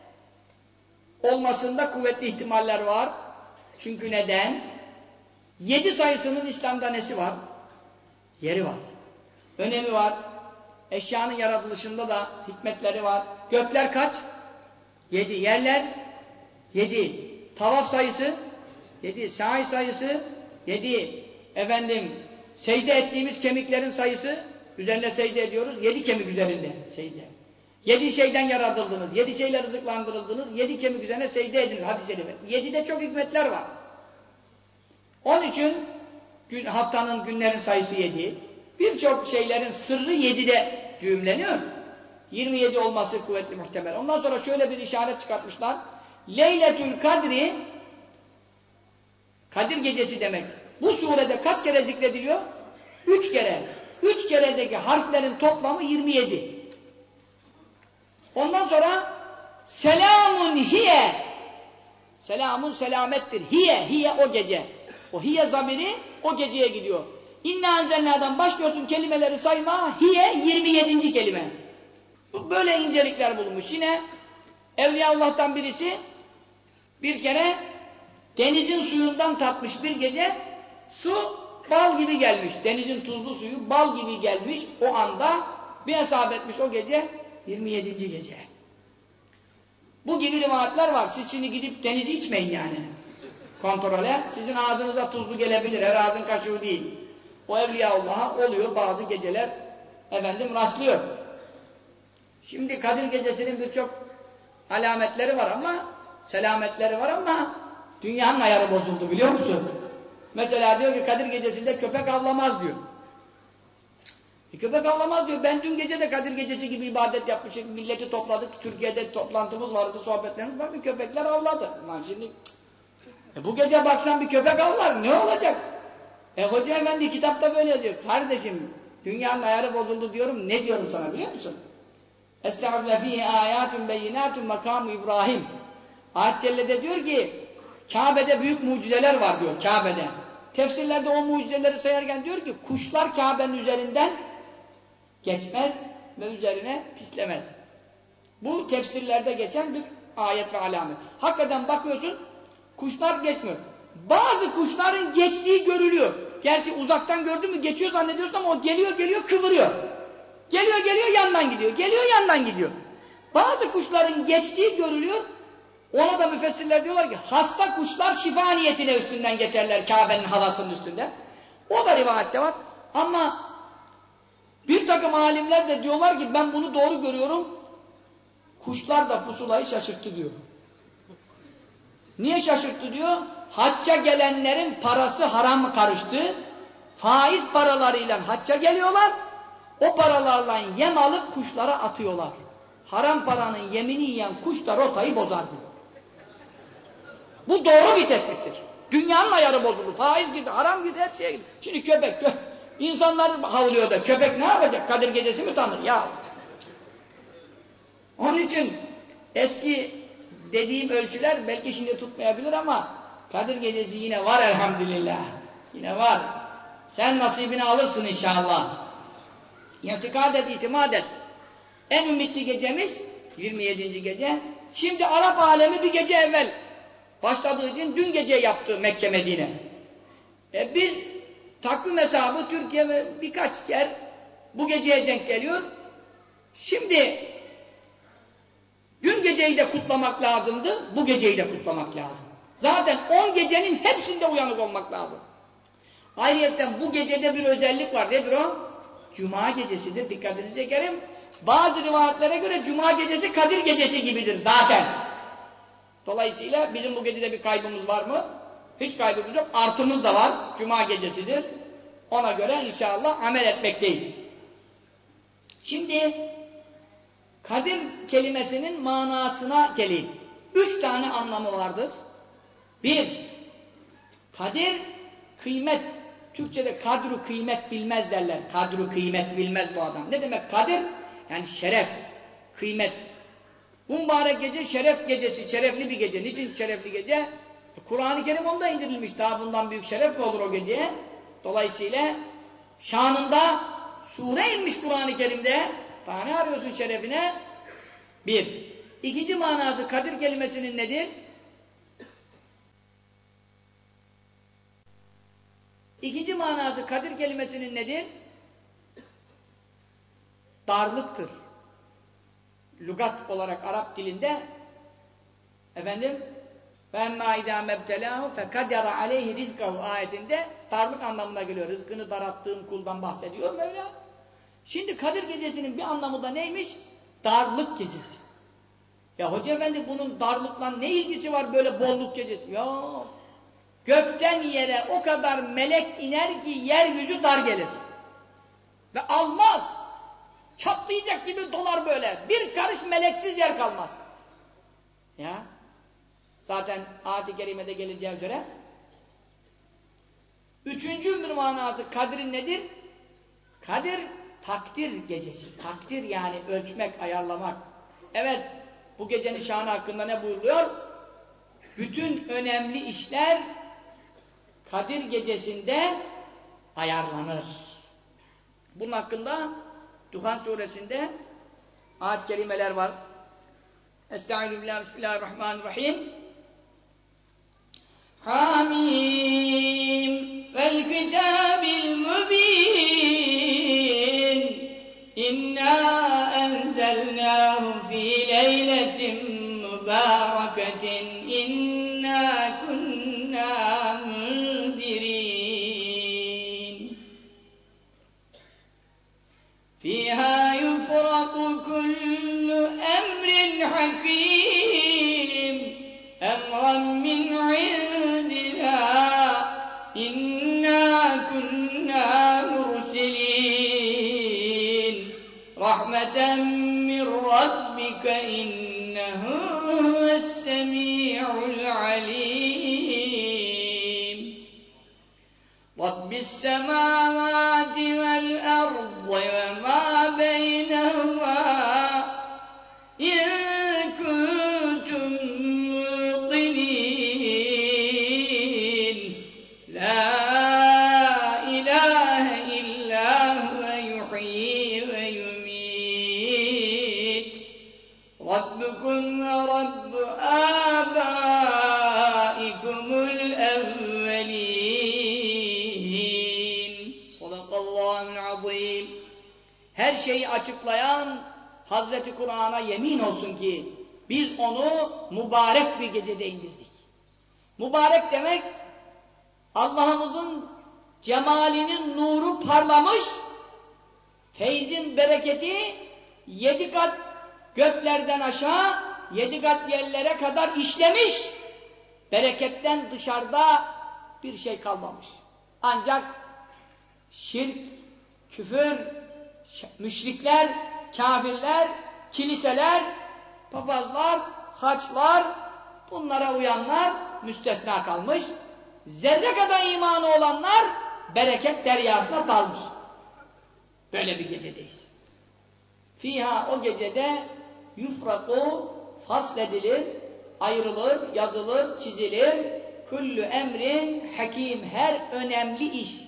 olmasında kuvvetli ihtimaller var. Çünkü neden? yedi sayısının İslam'da nesi var? Yeri var. Önemi var. Eşyanın yaratılışında da hikmetleri var. Gökler kaç? Yedi. Yerler? Yedi. Tavaf sayısı? Yedi. Sa'i sayısı? Yedi. Efendim, secde ettiğimiz kemiklerin sayısı? Üzerine secde ediyoruz. Yedi kemik üzerinde secde. Yedi şeyden yaratıldınız. Yedi şeyle rızıklandırıldınız. Yedi kemik üzerine secde ediniz. Hadis-i şerife. Yedide çok hikmetler var. Onun için gün, haftanın, günlerin sayısı yedi. Birçok şeylerin sırrı yedide düğümleniyor. yirmi yedi olması kuvvetli muhtemel. Ondan sonra şöyle bir işaret çıkartmışlar. Leyletül Kadri, Kadir Gecesi demek. Bu surede kaç kere zikrediliyor? Üç kere. Üç keredeki harflerin toplamı yirmi yedi. Ondan sonra selamun hiye. Selamun selamettir. Hiye, hiye o gece. O hiye zamiri o geceye gidiyor. İnna enzelnâ'dan başlıyorsun kelimeleri sayma. Hiye yirmi yedinci kelime. Böyle incelikler bulunmuş. Yine Evliyaullah'tan birisi bir kere denizin suyundan tatmış bir gece, su bal gibi gelmiş. Denizin tuzlu suyu bal gibi gelmiş. O anda bir hesap etmiş o gece yirmi yedinci gece. Bu gibi rivayetler var. Siz şimdi gidip denizi içmeyin yani. Kontrole. Sizin ağzınıza tuzlu gelebilir. Her ağzın kaşığı değil. O Evliyaullah'a oluyor bazı geceler efendim rastlıyor. Şimdi Kadir Gecesi'nin birçok alametleri var ama selametleri var ama dünyanın ayarı bozuldu biliyor musun? Mesela diyor ki Kadir Gecesi'nde köpek avlamaz diyor. E köpek avlamaz diyor. Ben dün gece de Kadir Gecesi gibi ibadet yapmışım. Milleti topladık. Türkiye'de toplantımız vardı, sohbetlerimiz vardı. Köpekler avladı. Lan şimdi e bu gece baksan bir köpek avlar. Ne olacak? E Hoca Efendi kitapta böyle diyor. Kardeşim dünyanın ayarı bozuldu diyorum. Ne diyorum sana biliyor musun? Estağfirullah fihi ayatun beyinatun makamu İbrahim. Ayet Celle'de diyor ki Kabe'de büyük mucizeler var diyor Kabe'de. Tefsirlerde o mucizeleri sayarken diyor ki kuşlar Kabe'nin üzerinden geçmez ve üzerine pislemez. Bu tefsirlerde geçen bir ayet ve alamet. Hakikaten bakıyorsun kuşlar geçmiyor. Bazı kuşların geçtiği görülüyor. Gerçi uzaktan gördün mü geçiyor zannediyorsun ama o geliyor geliyor kıvırıyor. Geliyor geliyor yandan gidiyor. Geliyor yandan gidiyor. Bazı kuşların geçtiği görülüyor. Ona da müfessirler diyorlar ki hasta kuşlar şifa niyetine üstünden geçerler Kabe'nin havasının üstünden. O da rivayette var. Ama bir takım alimler de diyorlar ki ben bunu doğru görüyorum. Kuşlar da pusulayı şaşırttı diyor. Niye şaşırttı diyor? Hacca gelenlerin parası haram karıştı. Faiz paralarıyla hacca geliyorlar. O paralarla yem alıp kuşlara atıyorlar. Haram paranın yemini yiyen kuş da rotayı bozar diyor. Bu doğru bir tespittir. Dünyanın ayarı bozuldu. Faiz girdi, haram girdi, her şeye girdi. Şimdi köpek, köpek. İnsanlar havlıyor da köpek ne yapacak? Kadir Gecesi mi tanır ya? Onun için eski dediğim ölçüler belki şimdi tutmayabilir ama Kadir Gecesi yine var elhamdülillah. Yine var. Sen nasibini alırsın inşallah. İtikad et, itimat et. En ümitli gecemiz yirmi yedinci gece. Şimdi Arap alemi bir gece evvel başladığı için dün gece yaptı Mekke Medine. E biz takvim hesabı Türkiye ve birkaç yer bu geceye denk geliyor. Şimdi dün geceyi de kutlamak lazımdı, bu geceyi de kutlamak lazım. Zaten on gecenin hepsinde uyanık olmak lazım. Ayrıyeten bu gecede bir özellik var. Nedir o? Cuma gecesidir. Dikkatinizi çekerim. Bazı rivayetlere göre Cuma gecesi Kadir Gecesi gibidir zaten. Dolayısıyla bizim bu gecede bir kaybımız var mı? Hiç kaybımız yok. Artımız da var. Cuma gecesidir. Ona göre inşallah amel etmekteyiz. Şimdi Kadir kelimesinin manasına geleyim. Üç tane anlamı vardır. Bir, Kadir, kıymet. Türkçe'de kadru kıymet bilmez derler. Kadru kıymet bilmez bu adam. Ne demek Kadir? Yani şeref, kıymet. Bu mübarek gece şeref gecesi, şerefli bir gece. Niçin şerefli gece? Kur'an-ı Kerim onda indirilmiş. Daha bundan büyük şeref mi olur o geceye? Dolayısıyla şanında sure inmiş Kur'an-ı Kerim'de. Daha ne arıyorsun şerefine? Bir. İkinci manası Kadir kelimesinin nedir? İkinci manası Kadir kelimesinin nedir? Darlıktır. Lügat olarak Arap dilinde efendim فَاَمَّا اِذَا مَبْتَلَاهُ فَقَدَرَ عَلَيْهِ رِزْقَهُ ayetinde darlık anlamına geliyor. Rızkını darattığım kuldan bahsediyor Mevla. Şimdi Kadir gecesinin bir anlamı da neymiş? Darlık gecesi. Ya Hoca Efendi bunun darlıkla ne ilgisi var böyle bolluk gecesi? Ya gökten yere o kadar melek iner ki yeryüzü dar gelir. Ve almaz. Çatlayacak gibi dolar böyle. Bir karış meleksiz yer kalmaz. Ya. Zaten ayet-i kerimede geleceği üzere. Üçüncü bir manası Kadir'in nedir? Kadir, takdir gecesi. Takdir yani ölçmek, ayarlamak. Evet, bu gecenin şanı hakkında ne buyuruluyor? Bütün önemli işler Kadir gecesinde ayarlanır. Bunun hakkında Duhan suresinde ayet-i kerimeler var. Estağfirullah, bismillahirrahmanirrahim. Hamim vel kitabil mubin inna enzelnahu fi leyletin mübareketin inna kunna mundirin fiha yufraku kullu emrin hakim emran min indina inna kunna mursilin rahmeten min rabbika innehu huves-semi'ul alim Rabbis semavati vel ardı ve ma beynehuma in kuntum muqinin la ilahe illa huve yuhyi ve yumit Rabbukum ve Rabbu âbâikumul evvelin Sadakallahul azim. Her şeyi açıklayan Hazreti Kur'an'a yemin olsun ki biz onu mübarek bir gecede indirdik. Mübarek demek Allah'ımızın cemalinin nuru parlamış, feyzin bereketi yedi kat göklerden aşağı, yedi kat yerlere kadar işlemiş, bereketten dışarıda bir şey kalmamış. Ancak şirk, küfür, müşrikler, kafirler, kiliseler, papazlar, haçlar, bunlara uyanlar müstesna kalmış. Zerre kadar imanı olanlar bereket deryasına dalmış. Böyle bir gecedeyiz. Fiha o gecede yufraku fasledilir, ayrılır, yazılır, çizilir. Kullu emrin hakim, her önemli iş.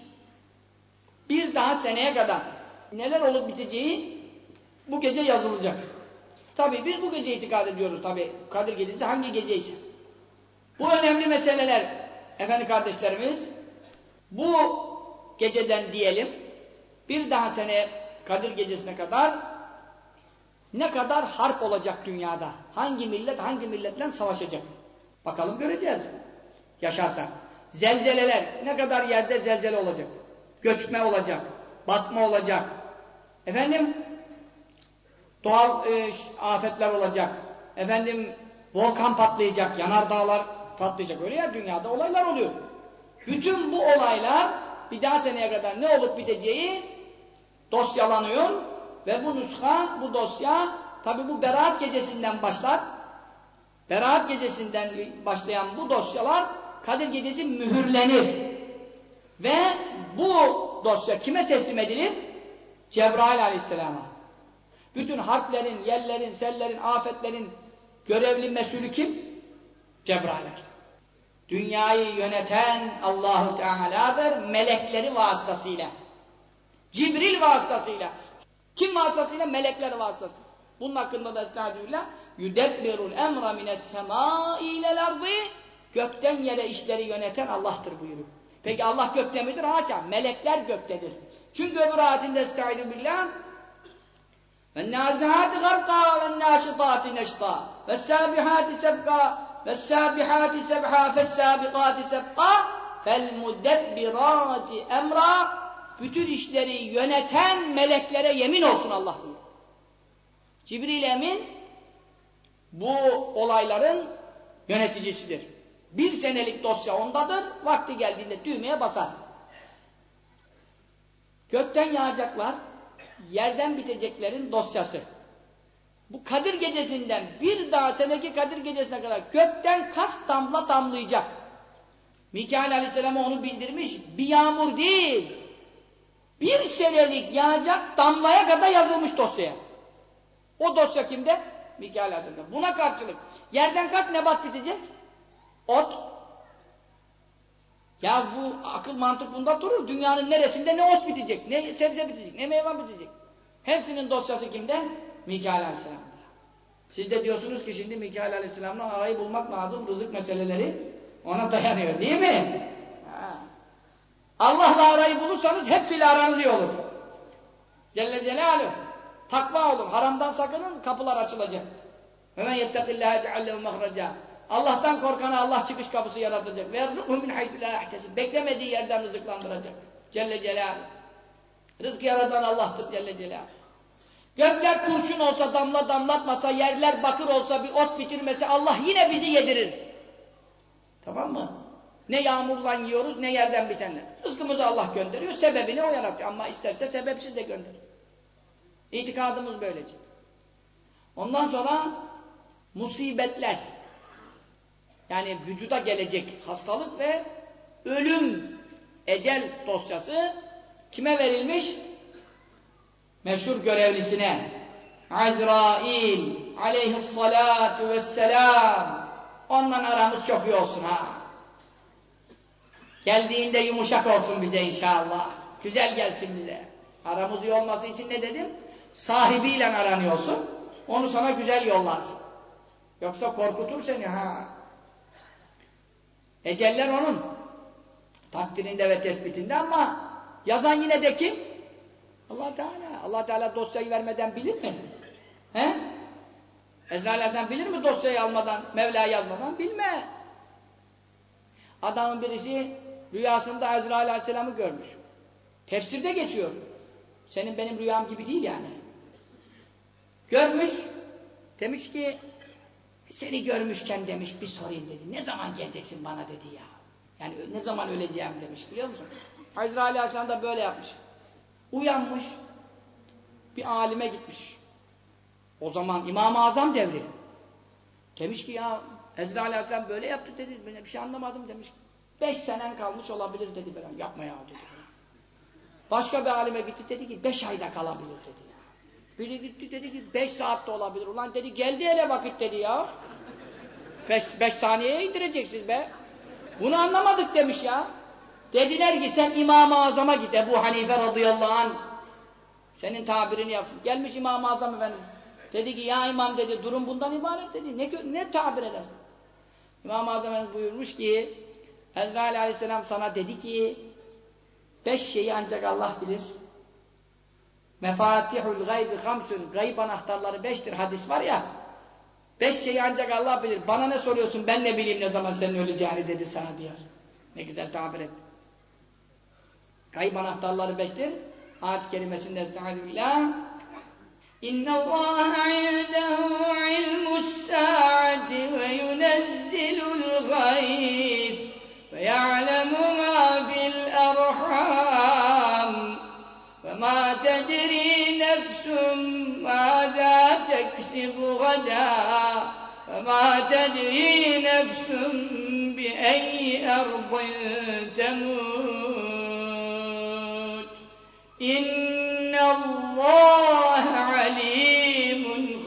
Bir daha seneye kadar neler olup biteceği bu gece yazılacak. Tabi biz bu gece itikad ediyoruz tabi. Kadir gecesi hangi geceyse. Bu önemli meseleler efendim kardeşlerimiz bu geceden diyelim bir daha sene Kadir gecesine kadar ne kadar harp olacak dünyada? Hangi millet hangi milletle savaşacak? Bakalım göreceğiz. Yaşarsak. Zelzeleler ne kadar yerde zelzele olacak? Göçme olacak. Batma olacak. Efendim doğal e, afetler olacak. Efendim volkan patlayacak, yanardağlar patlayacak. Öyle ya dünyada olaylar oluyor. Bütün bu olaylar bir daha seneye kadar ne olup biteceği dosyalanıyor ve bu nuska, bu dosya tabi bu Berat gecesinden başlar. Berat gecesinden başlayan bu dosyalar Kadir gecesi mühürlenir. Ve bu dosya kime teslim edilir? Cebrail aleyhisselama. Bütün harplerin, yerlerin, sellerin, afetlerin görevli mesulü kim? Cebrail aleyhisselam. Dünyayı yöneten Allah-u Teala'dır melekleri vasıtasıyla. Cibril vasıtasıyla. Kim vasıtasıyla? Melekler vasıtasıyla. Bunun hakkında da estağfirullah yudebbirul emra mine's-semâi ilel-ardı gökten yere işleri yöneten Allah'tır buyuruyor. Peki Allah gökte midir? Haşa. Melekler göktedir. Çünkü öbür ayetinde estaizu billah وَالنَّازِعَاتِ غَرْقًا وَالنَّاشِطَاتِ نَشْطًا وَالسَّابِحَاتِ سَبْقًا وَالسَّابِحَاتِ سَبْحًا فَالسَّابِقَاتِ سَبْقًا فَالْمُدَبِّرَاتِ اَمْرًا bütün işleri yöneten meleklere yemin olsun Allah diyor. Cibril Emin bu olayların yöneticisidir. Bir senelik dosya ondadır. Vakti geldiğinde düğmeye basar. Gökten yağacaklar, yerden biteceklerin dosyası. Bu Kadir gecesinden bir daha seneki Kadir gecesine kadar gökten kaç damla damlayacak? Mikail Aleyhisselam'a onu bildirmiş. Bir yağmur değil. Bir senelik yağacak damlaya kadar yazılmış dosyaya. O dosya kimde? Mikail Aleyhisselam. Buna karşılık yerden kaç nebat bitecek? Ot. Ya bu akıl mantık bunda durur. Dünyanın neresinde ne ot bitecek, ne sebze bitecek, ne meyve bitecek. Hepsinin dosyası kimde? Mikail Aleyhisselam'da. Siz de diyorsunuz ki şimdi Mikail Aleyhisselam'la arayı bulmak lazım. Rızık meseleleri ona dayanıyor değil mi? Ha. Allah'la arayı bulursanız hepsiyle aranız iyi olur. Celle Celaluhu. Takva olun. Haramdan sakının kapılar açılacak. Hemen yettekillâhe teallehu mehreca. Allah'tan korkana Allah çıkış kapısı yaratacak. Ve yazıkhu min haythu la yahtesib. Beklemediği yerden rızıklandıracak. Celle Celaluhu. Rızkı yaratan Allah'tır Celle Celaluhu. Gökler kurşun olsa damla damlatmasa, yerler bakır olsa bir ot bitirmese Allah yine bizi yedirir. Tamam mı? Ne yağmurla yiyoruz ne yerden bitenler. Rızkımızı Allah gönderiyor. Sebebini o yaratıyor. Ama isterse sebepsiz de gönderir. İtikadımız böylece. Ondan sonra musibetler. Yani vücuda gelecek hastalık ve ölüm, ecel dosyası kime verilmiş? Meşhur görevlisine. Azrail aleyhissalatu vesselam. Ondan aramız çok iyi olsun ha. Geldiğinde yumuşak olsun bize inşallah. Güzel gelsin bize. Aramız iyi olması için ne dedim? Sahibiyle aranıyorsun. Onu sana güzel yollar. Yoksa korkutur seni ha. Eceller onun. Takdirinde ve tespitinde ama yazan yine de kim? Allah Teala. Allah Teala dosyayı vermeden bilir mi? He? Ezrail'den bilir mi dosyayı almadan, Mevla yazmadan? Bilme. Adamın birisi rüyasında Ezrail Aleyhisselam'ı görmüş. Tefsirde geçiyor. Senin benim rüyam gibi değil yani. Görmüş. Demiş ki seni görmüşken demiş bir sorayım dedi. Ne zaman geleceksin bana dedi ya. Yani ne zaman öleceğim demiş biliyor musun? Ezrail Aleyhisselam da böyle yapmış. Uyanmış. Bir alime gitmiş. O zaman İmam-ı Azam devri. Demiş ki ya Ezrail Aleyhisselam böyle yaptı dedi. Ben bir şey anlamadım demiş. Beş senen kalmış olabilir dedi. Ben yapma ya dedi. Başka bir alime gitti dedi ki beş ayda kalabilir dedi. Biri gitti dedi ki beş saatte olabilir. Ulan dedi geldi hele vakit dedi ya. Beş, beş saniyeye indireceksiniz be. Bunu anlamadık demiş ya. Dediler ki sen İmam-ı Azam'a git Ebu Hanife radıyallahu anh. Senin tabirini yapsın. Gelmiş İmam-ı Azam efendim. Dedi ki ya imam dedi durum bundan ibaret dedi. Ne, ne tabir edersin? İmam-ı Azam efendim buyurmuş ki Ezrail aleyhisselam sana dedi ki beş şeyi ancak Allah bilir. Mefatihul gaybi hamsun. Gayb anahtarları beştir hadis var ya. Beş şeyi ancak Allah bilir. Bana ne soruyorsun ben ne bileyim ne zaman senin öleceğini dedi sana diyor. Ne güzel tabir etti. Gayb anahtarları beştir. Ayet-i kerimesinde estağfirullah. İnnallâhe indehu ilmus-sâ'ati ve yunezzilul gayb ve ya'lemu mâ fil erhâm ve mâ tedrî nefsum mâzâ teksibu gadâ ve mâ tedrî nefsum bi eyyi ardin temût. İnnallâhe alîmun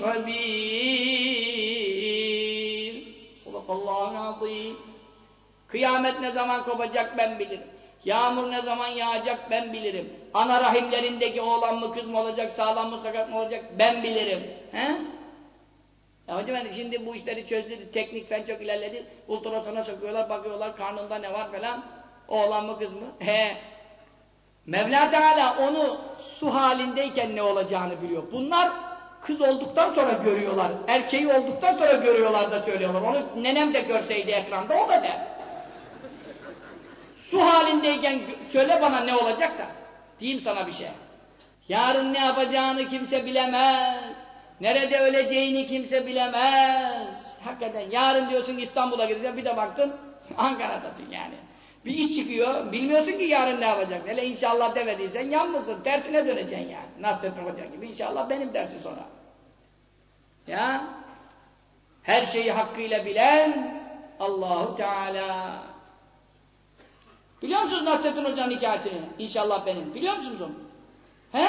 habîr. Sadakallahu azîm. Kıyamet ne zaman kopacak ben bilirim. Yağmur ne zaman yağacak ben bilirim. Ana rahimlerindeki oğlan mı kız mı olacak, sağlam mı sakat mı olacak ben bilirim. He? Ya hocam yani şimdi bu işleri çözdü, teknik fen çok ilerledi. Ultrasona sokuyorlar, bakıyorlar karnında ne var falan. Oğlan mı kız mı? He. Mevla Teala onu su halindeyken ne olacağını biliyor. Bunlar kız olduktan sonra görüyorlar. Erkeği olduktan sonra görüyorlar da söylüyorlar. Onu nenem de görseydi ekranda o da der. Su halindeyken söyle bana ne olacak da. Diyeyim sana bir şey. Yarın ne yapacağını kimse bilemez. Nerede öleceğini kimse bilemez. Hakikaten yarın diyorsun İstanbul'a gideceğim bir de baktın Ankara'dasın yani. Bir iş çıkıyor, bilmiyorsun ki yarın ne yapacak. Hele inşallah demediysen yalnızsın, tersine döneceksin yani. Nasrettin Hoca gibi inşallah benim dersi sonra. Ya, her şeyi hakkıyla bilen Allahu Teala. Biliyor musunuz Nasrettin Hoca'nın hikayesini? İnşallah benim. Biliyor musunuz onu? He?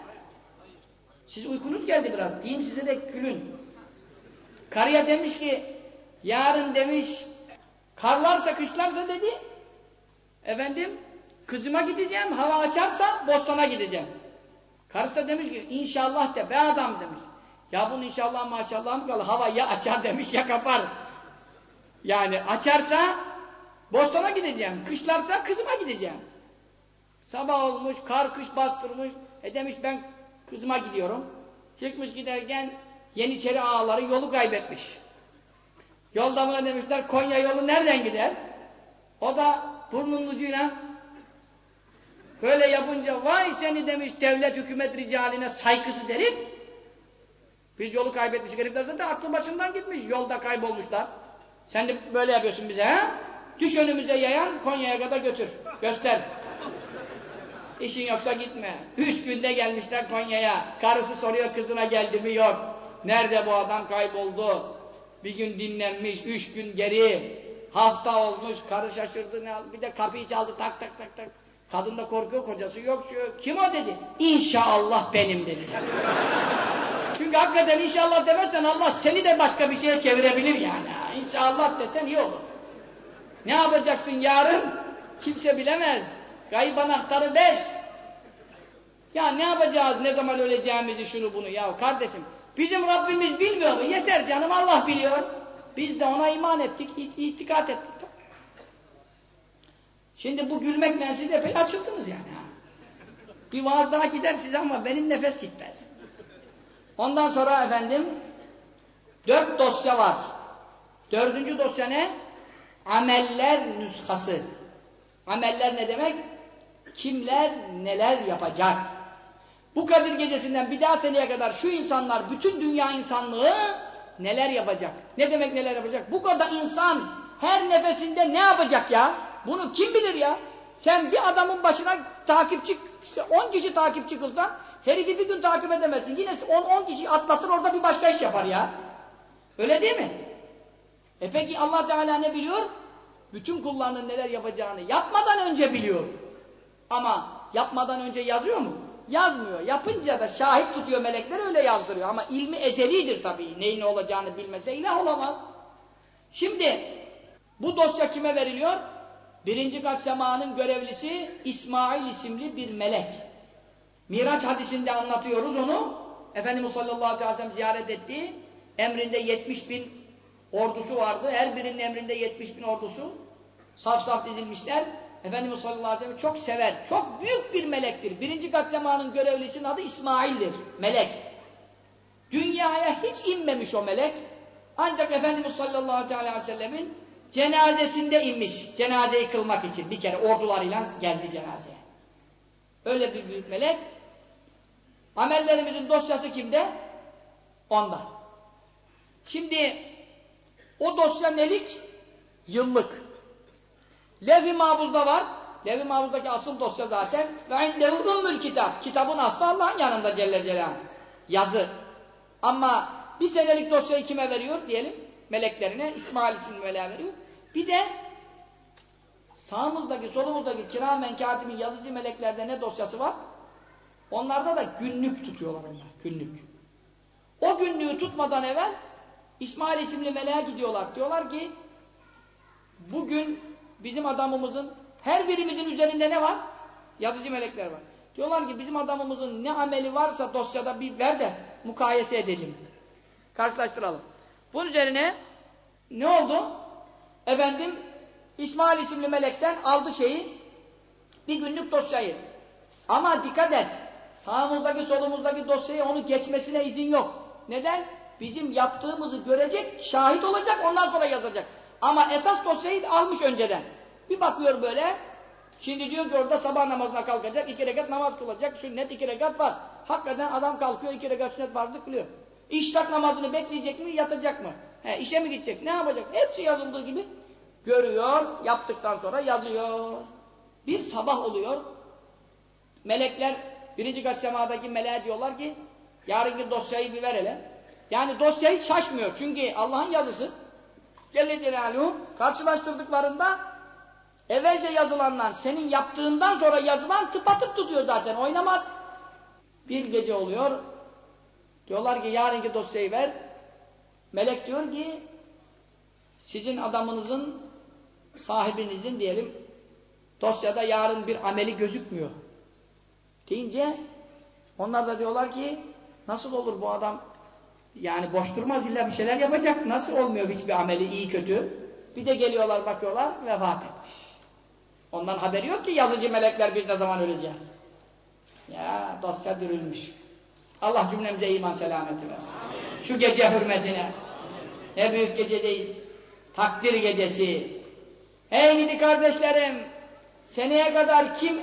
Siz uykunuz geldi biraz. Diyeyim size de gülün. Karıya demiş ki, yarın demiş, karlarsa kışlarsa dedi, efendim, kızıma gideceğim, hava açarsa bostana gideceğim. Karısı da demiş ki, inşallah de be adam demiş. Ya bunun inşallah maşallah mı kalır? Hava ya açar demiş ya kapar. Yani açarsa bostana gideceğim, kışlarsa kızıma gideceğim. Sabah olmuş, kar kış bastırmış. E demiş ben kızıma gidiyorum. Çıkmış giderken Yeniçeri ağaları yolu kaybetmiş. Yolda buna demişler Konya yolu nereden gider? O da burnunun ucuyla böyle yapınca vay seni demiş devlet hükümet ricaline saygısız herif. Biz yolu kaybetmiş herifler zaten aklı başından gitmiş. Yolda kaybolmuşlar. Sen de böyle yapıyorsun bize ha? Düş önümüze yayan Konya'ya kadar götür. Göster. İşin yoksa gitme. Üç günde gelmişler Konya'ya. Karısı soruyor kızına geldi mi? Yok. Nerede bu adam kayboldu? Bir gün dinlenmiş. Üç gün geri. Hafta olmuş. Karı şaşırdı. Bir de kapıyı çaldı. Tak tak tak tak. Kadın da korkuyor. Kocası yok. Şu. Kim o dedi. İnşallah benim dedi. Çünkü hakikaten inşallah demezsen Allah seni de başka bir şeye çevirebilir yani. İnşallah desen iyi olur. Ne yapacaksın yarın? Kimse bilemez. Gayb anahtarı beş. Ya ne yapacağız, ne zaman öleceğimizi, şunu bunu. Ya kardeşim, bizim Rabbimiz bilmiyor mu? Yeter canım, Allah biliyor. Biz de ona iman ettik, itikat ettik. Şimdi bu gülmekle siz epey açıldınız yani. Bir vaaz daha gider size ama benim nefes gitmez. Ondan sonra efendim, dört dosya var. Dördüncü dosya ne? Ameller nüshası. Ameller ne demek? Kimler neler yapacak? Bu Kadir Gecesi'nden bir daha seneye kadar şu insanlar, bütün dünya insanlığı neler yapacak? Ne demek neler yapacak? Bu kadar insan her nefesinde ne yapacak ya? Bunu kim bilir ya? Sen bir adamın başına takipçi, on kişi takipçi kılsan, herifi bir gün takip edemezsin. Yine on on kişi atlatır orada bir başka iş yapar ya. Öyle değil mi? E peki Allah Teala ne biliyor? Bütün kullarının neler yapacağını yapmadan önce biliyor. Ama yapmadan önce yazıyor mu? Yazmıyor. Yapınca da şahit tutuyor melekler, öyle yazdırıyor. Ama ilmi ezelidir tabii. Neyin ne olacağını bilmese ilah olamaz. Şimdi bu dosya kime veriliyor? Birinci kat semanın görevlisi İsmail isimli bir melek. Miraç hadisinde anlatıyoruz onu. Efendimiz sallallahu aleyhi ve sellem ziyaret etti. Emrinde yetmiş bin ordusu vardı. Her birinin emrinde yetmiş bin ordusu. Saf saf dizilmişler. Efendimiz sallallahu aleyhi ve sellem çok sever. Çok büyük bir melektir. Birinci kat semanın görevlisinin adı İsmail'dir. Melek. Dünyaya hiç inmemiş o melek. Ancak Efendimiz sallallahu aleyhi ve sellemin cenazesinde inmiş. Cenazeyi kılmak için. Bir kere ordularıyla geldi cenazeye. Öyle bir büyük melek. Amellerimizin dosyası kimde? Onda. Şimdi o dosya nelik? Yıllık. Levh-i Mahfuz'da var. Levh-i Mahfuz'daki asıl dosya zaten. Ve indehu ummul kitap. Kitabın aslı Allah'ın yanında Celle Celaluhu. Yazı. Ama bir senelik dosyayı kime veriyor diyelim? Meleklerine. İsmail isimli meleğe veriyor. Bir de sağımızdaki, solumuzdaki kiramen katimin yazıcı meleklerde ne dosyası var? Onlarda da günlük tutuyorlar onlar. Günlük. O günlüğü tutmadan evvel İsmail isimli meleğe gidiyorlar. Diyorlar ki bugün bizim adamımızın her birimizin üzerinde ne var? Yazıcı melekler var. Diyorlar ki bizim adamımızın ne ameli varsa dosyada bir ver de mukayese edelim. Karşılaştıralım. Bunun üzerine ne oldu? Efendim İsmail isimli melekten aldı şeyi, bir günlük dosyayı. Ama dikkat et, sağımızdaki solumuzdaki dosyayı onu geçmesine izin yok. Neden? Bizim yaptığımızı görecek, şahit olacak, ondan sonra yazacak. Ama esas dosyayı almış önceden. Bir bakıyor böyle, şimdi diyor ki orada sabah namazına kalkacak, iki rekat namaz kılacak, sünnet iki rekat var. Hakikaten adam kalkıyor, iki rekat sünnet farzı kılıyor. İşrak namazını bekleyecek mi, yatacak mı? He, işe mi gidecek, ne yapacak? Hepsi yazıldığı gibi görüyor, yaptıktan sonra yazıyor. Bir sabah oluyor, melekler, birinci kat semadaki meleğe diyorlar ki, yarınki dosyayı bir ver hele. Yani dosyayı şaşmıyor, çünkü Allah'ın yazısı. Celle Celaluhu karşılaştırdıklarında, evvelce yazılandan, senin yaptığından sonra yazılan tıpatıp tutuyor zaten, oynamaz. Bir gece oluyor, diyorlar ki yarınki dosyayı ver. Melek diyor ki, sizin adamınızın, sahibinizin diyelim, dosyada yarın bir ameli gözükmüyor. Deyince, onlar da diyorlar ki, nasıl olur bu adam, yani boş durmaz, illa bir şeyler yapacak, nasıl olmuyor hiçbir ameli, iyi kötü. Bir de geliyorlar, bakıyorlar, vefat etmiş. Ondan haberi yok ki yazıcı melekler biz ne zaman öleceğiz. Ya dosya dürülmüş. Allah cümlemize iman selameti versin. Amin. Şu gece hürmetine, ne büyük gecedeyiz. Takdir gecesi. Hey gidi kardeşlerim, seneye kadar kim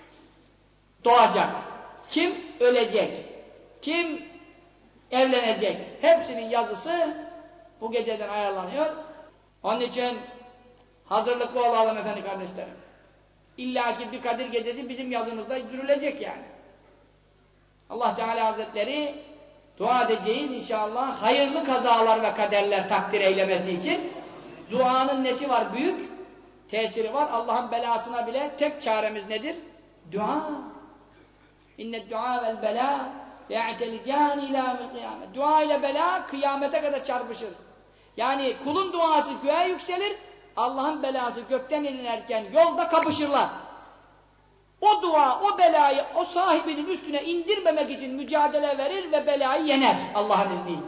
doğacak, kim ölecek, kim evlenecek, hepsinin yazısı bu geceden ayarlanıyor. Onun için hazırlıklı olalım efendim kardeşlerim. İlla ki bir Kadir gecesi bizim yazımızda dürülecek yani. Allah Teala Hazretleri dua edeceğiz inşallah hayırlı kazalar ve kaderler takdir eylemesi için. Duanın nesi var? Büyük tesiri var. Allah'ın belasına bile tek çaremiz nedir? Dua. İnne dua vel bela ye'telicâni ilâ kıyamet. Dua ile bela kıyamete kadar çarpışır. Yani kulun duası göğe yükselir, Allah'ın belası gökten inerken yolda kapışırlar. O dua, o belayı o sahibinin üstüne indirmemek için mücadele verir ve belayı yener Allah'ın izniyle.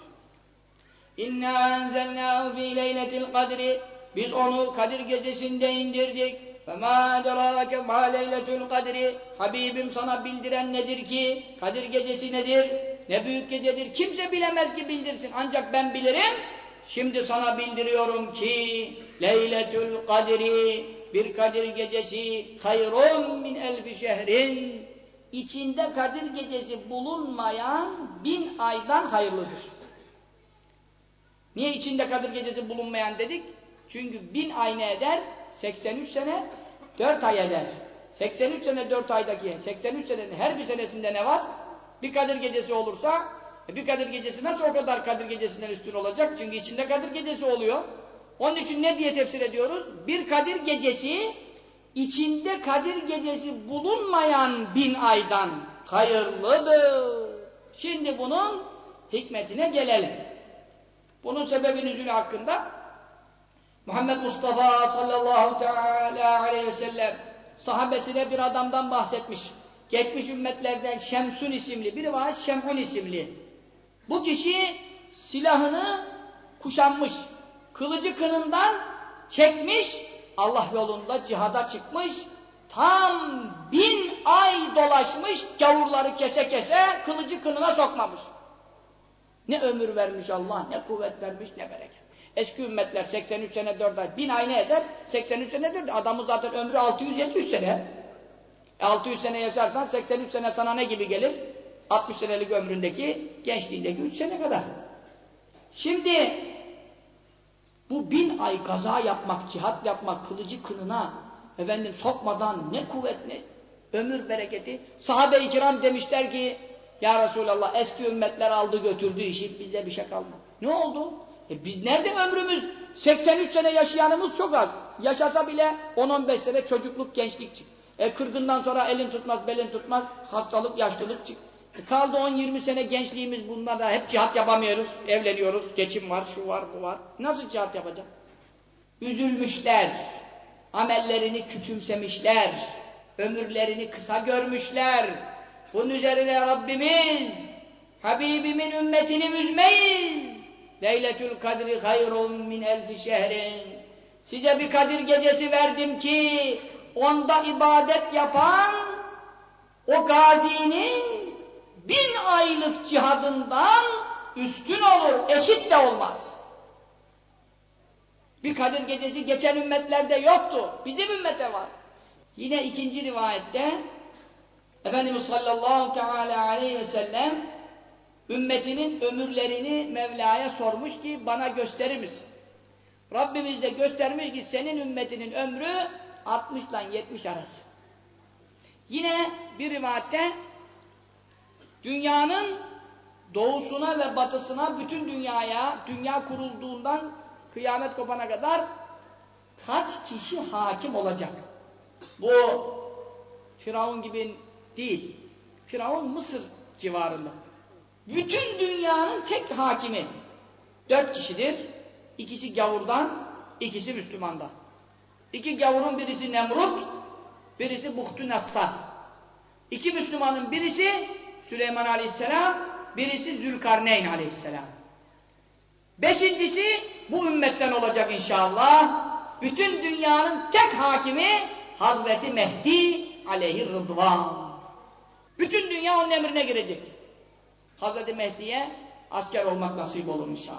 İnna enzelnâhu fî leyletil kadri. Biz onu Kadir gecesinde indirdik. Ve mâ derâke mâ leyletul kadri. Habibim sana bildiren nedir ki? Kadir gecesi nedir? Ne büyük gecedir. Kimse bilemez ki bildirsin. Ancak ben bilirim. Şimdi sana bildiriyorum ki Leyletül Kadri, bir Kadir gecesi hayrun min elfi şehrin, içinde Kadir gecesi bulunmayan bin aydan hayırlıdır. Niye içinde Kadir gecesi bulunmayan dedik? Çünkü bin ay ne eder? seksen üç sene dört ay eder. seksen üç sene dört aydaki seksen üç senenin her bir senesinde ne var? Bir Kadir gecesi olursa E bir Kadir Gecesi nasıl o kadar Kadir Gecesi'nden üstün olacak? Çünkü içinde Kadir Gecesi oluyor. Onun için ne diye tefsir ediyoruz? Bir Kadir Gecesi, içinde Kadir Gecesi bulunmayan bin aydan hayırlıdır. Şimdi bunun hikmetine gelelim. Bunun sebebi nüzulü hakkında Muhammed Mustafa sallallahu teala aleyhi ve sellem sahabesine bir adamdan bahsetmiş. Geçmiş ümmetlerden Şemsun isimli, biri var Şem'un isimli. Bu kişi silahını kuşanmış, kılıcı kınından çekmiş, Allah yolunda cihada çıkmış, tam bin ay dolaşmış, gavurları kese kese kılıcı kınına sokmamış. Ne ömür vermiş Allah, ne kuvvet vermiş, ne bereket. Eski ümmetler seksen üç sene dört ay, bin ay ne eder? seksen üç sene dört ay. Adamın zaten ömrü altı yüz yedi yüz sene. E altı yüz sene yaşarsan seksen üç sene sana ne gibi gelir? altmış senelik ömründeki, gençliğindeki üç sene kadar. Şimdi bu bin ay kaza yapmak, cihat yapmak, kılıcı kınına efendim sokmadan ne kuvvet ne ömür bereketi. Sahabe-i kiram demişler ki ya Resulallah eski ümmetler aldı götürdü işi, bize bir şey kalmadı. Ne oldu? E biz nerede ömrümüz? seksen üç sene yaşayanımız çok az. Yaşasa bile on on beş sene çocukluk, gençlik çık. E kırkından sonra elin tutmaz, belin tutmaz, hastalık, yaşlılık çık. E kaldı on yirmi sene gençliğimiz, bunlar da hep cihat yapamıyoruz, evleniyoruz, geçim var, şu var, bu var. Nasıl cihat yapacak? Üzülmüşler, amellerini küçümsemişler, ömürlerini kısa görmüşler. Bunun üzerine Rabbimiz, Habibimin ümmetini üzmeyiz. Leyletül kadri hayrun min elfi şehrin. Size bir Kadir Gecesi verdim ki onda ibadet yapan o gazinin bin aylık cihadından üstün olur, eşit de olmaz. Bir Kadir Gecesi geçen ümmetlerde yoktu, bizim ümmete var. Yine ikinci rivayette Efendimiz sallallahu teala aleyhi ve sellem ümmetinin ömürlerini Mevla'ya sormuş ki bana gösterir misin? Rabbimiz de göstermiş ki senin ümmetinin ömrü altmış ile yetmiş arası. Yine bir rivayette dünyanın doğusuna ve batısına, bütün dünyaya, dünya kurulduğundan kıyamet kopana kadar kaç kişi hakim olacak? Bu Firavun gibi değil. Firavun Mısır civarında. Bütün dünyanın tek hakimi dört kişidir. İkisi gavurdan, ikisi Müslümandan. İki gavurun birisi Nemrut, birisi Buhtü-Nassar. İki Müslümanın birisi Süleyman Aleyhisselam, birisi Zülkarneyn Aleyhisselam. Beşincisi bu ümmetten olacak inşallah. Bütün dünyanın tek hakimi Hazreti Mehdi Aleyhi Rıdvan. Bütün dünya onun emrine girecek. Hazreti Mehdi'ye asker olmak nasip olur inşallah.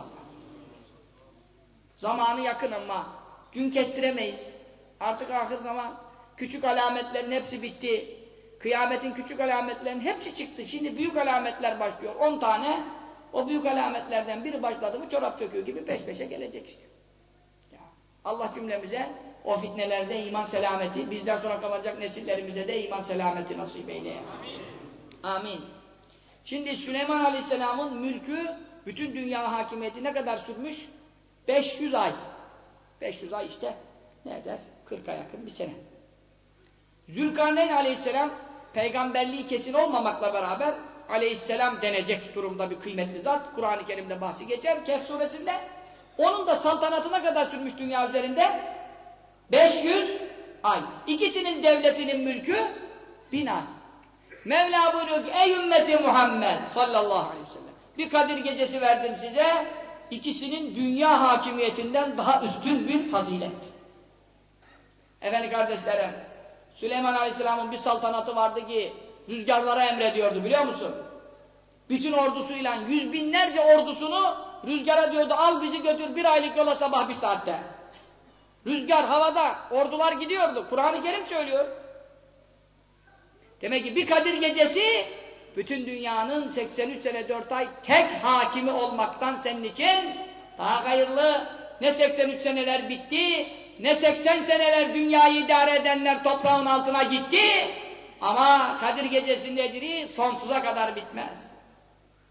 Zamanı yakın ama gün kestiremeyiz. Artık ahir zaman küçük alametlerin hepsi bitti. Kıyametin küçük alametlerinin hepsi çıktı. Şimdi büyük alametler başlıyor. On tane. O büyük alametlerden biri başladı mı çorap söküğü gibi peş peşe gelecek işte. Ya, Allah cümlemize o fitnelerde iman selameti, bizden sonra kalacak nesillerimize de iman selameti nasip eyle. Amin. Amin. Şimdi Süleyman Aleyhisselam'ın mülkü, bütün dünya hakimiyeti ne kadar sürmüş? beş yüz ay. beş yüz ay işte ne eder? kırka yakın bir sene. Zülkarneyn Aleyhisselam peygamberliği kesin olmamakla beraber Aleyhisselam denecek durumda bir kıymetli zat. Kur'an-ı Kerim'de bahsi geçer Kehf suresinde. Onun da saltanatına kadar sürmüş dünya üzerinde? beş yüz ay. İkisinin devletinin mülkü bin ay. Mevla buyuruyor ki ey ümmeti Muhammed sallallahu aleyhi ve sellem bir Kadir Gecesi verdim size, ikisinin dünya hakimiyetinden daha üstün bir fazilet. Efendim kardeşlerim, Süleyman Aleyhisselam'ın bir saltanatı vardı ki rüzgarlara emrediyordu biliyor musun? Bütün ordusuyla yüz binlerce ordusunu rüzgara diyordu al bizi götür bir aylık yola sabah bir saatte. Rüzgar havada, ordular gidiyordu. Kur'an-ı Kerim söylüyor. Demek ki bir Kadir Gecesi bütün dünyanın seksen üç sene dört ay tek hakimi olmaktan senin için daha hayırlı. Ne seksen üç seneler bitti, ne seksen seneler dünyayı idare edenler toprağın altına gitti. Ama Kadir Gecesi'nin ecri sonsuza kadar bitmez.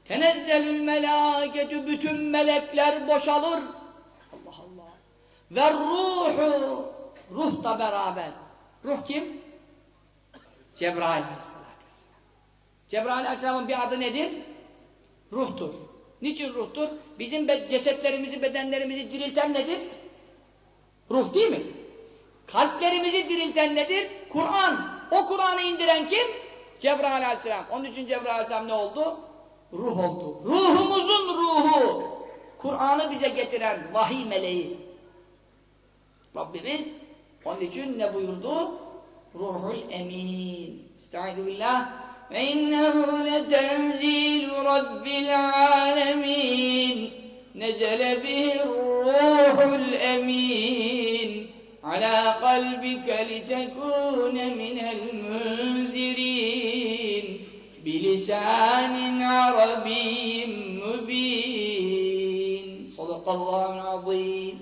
Tenezzelül melâketü, bütün melekler boşalır. Allah Allah. Ve ruhu, ruh da beraber. Ruh kim? Cebrail aleyhissalatü vesselam. Cebrail aleyhisselamın bir adı nedir? Ruhtur. Niçin ruhtur? Bizim cesetlerimizi, bedenlerimizi dirilten nedir? Ruh değil mi? Kalplerimizi dirilten nedir? Kur'an. O Kur'an'ı indiren kim? Cebrail aleyhisselam. Onun için Cebrail aleyhisselam ne oldu? Ruh oldu. Ruhumuzun ruhu. Kur'an'ı bize getiren vahiy meleği. Rabbimiz onun için ne buyurdu? Ruhul emin. Estaizu billah. Ve innehu letenzilu rabbil alemin. Nezele bihir ruhul emin. Ala kalbike litekune minel munzirin. Bilisanin arabiyyin mübin. Sadakallahu azim.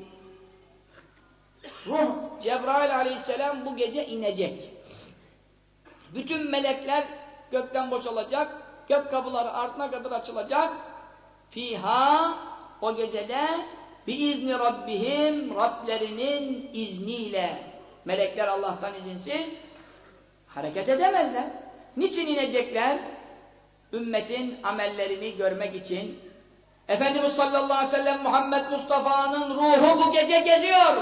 Ruh, Cebrail aleyhisselam bu gece inecek. Bütün melekler gökten boşalacak. Gök kapıları ardına kadar açılacak. Fiha, o gecede biizni Rabbihim, Rablerinin izniyle. Melekler Allah'tan izinsiz hareket edemezler. Niçin inecekler? Ümmetin amellerini görmek için. Efendimiz sallallahu aleyhi ve sellem Muhammed Mustafa'nın ruhu bu gece geziyor.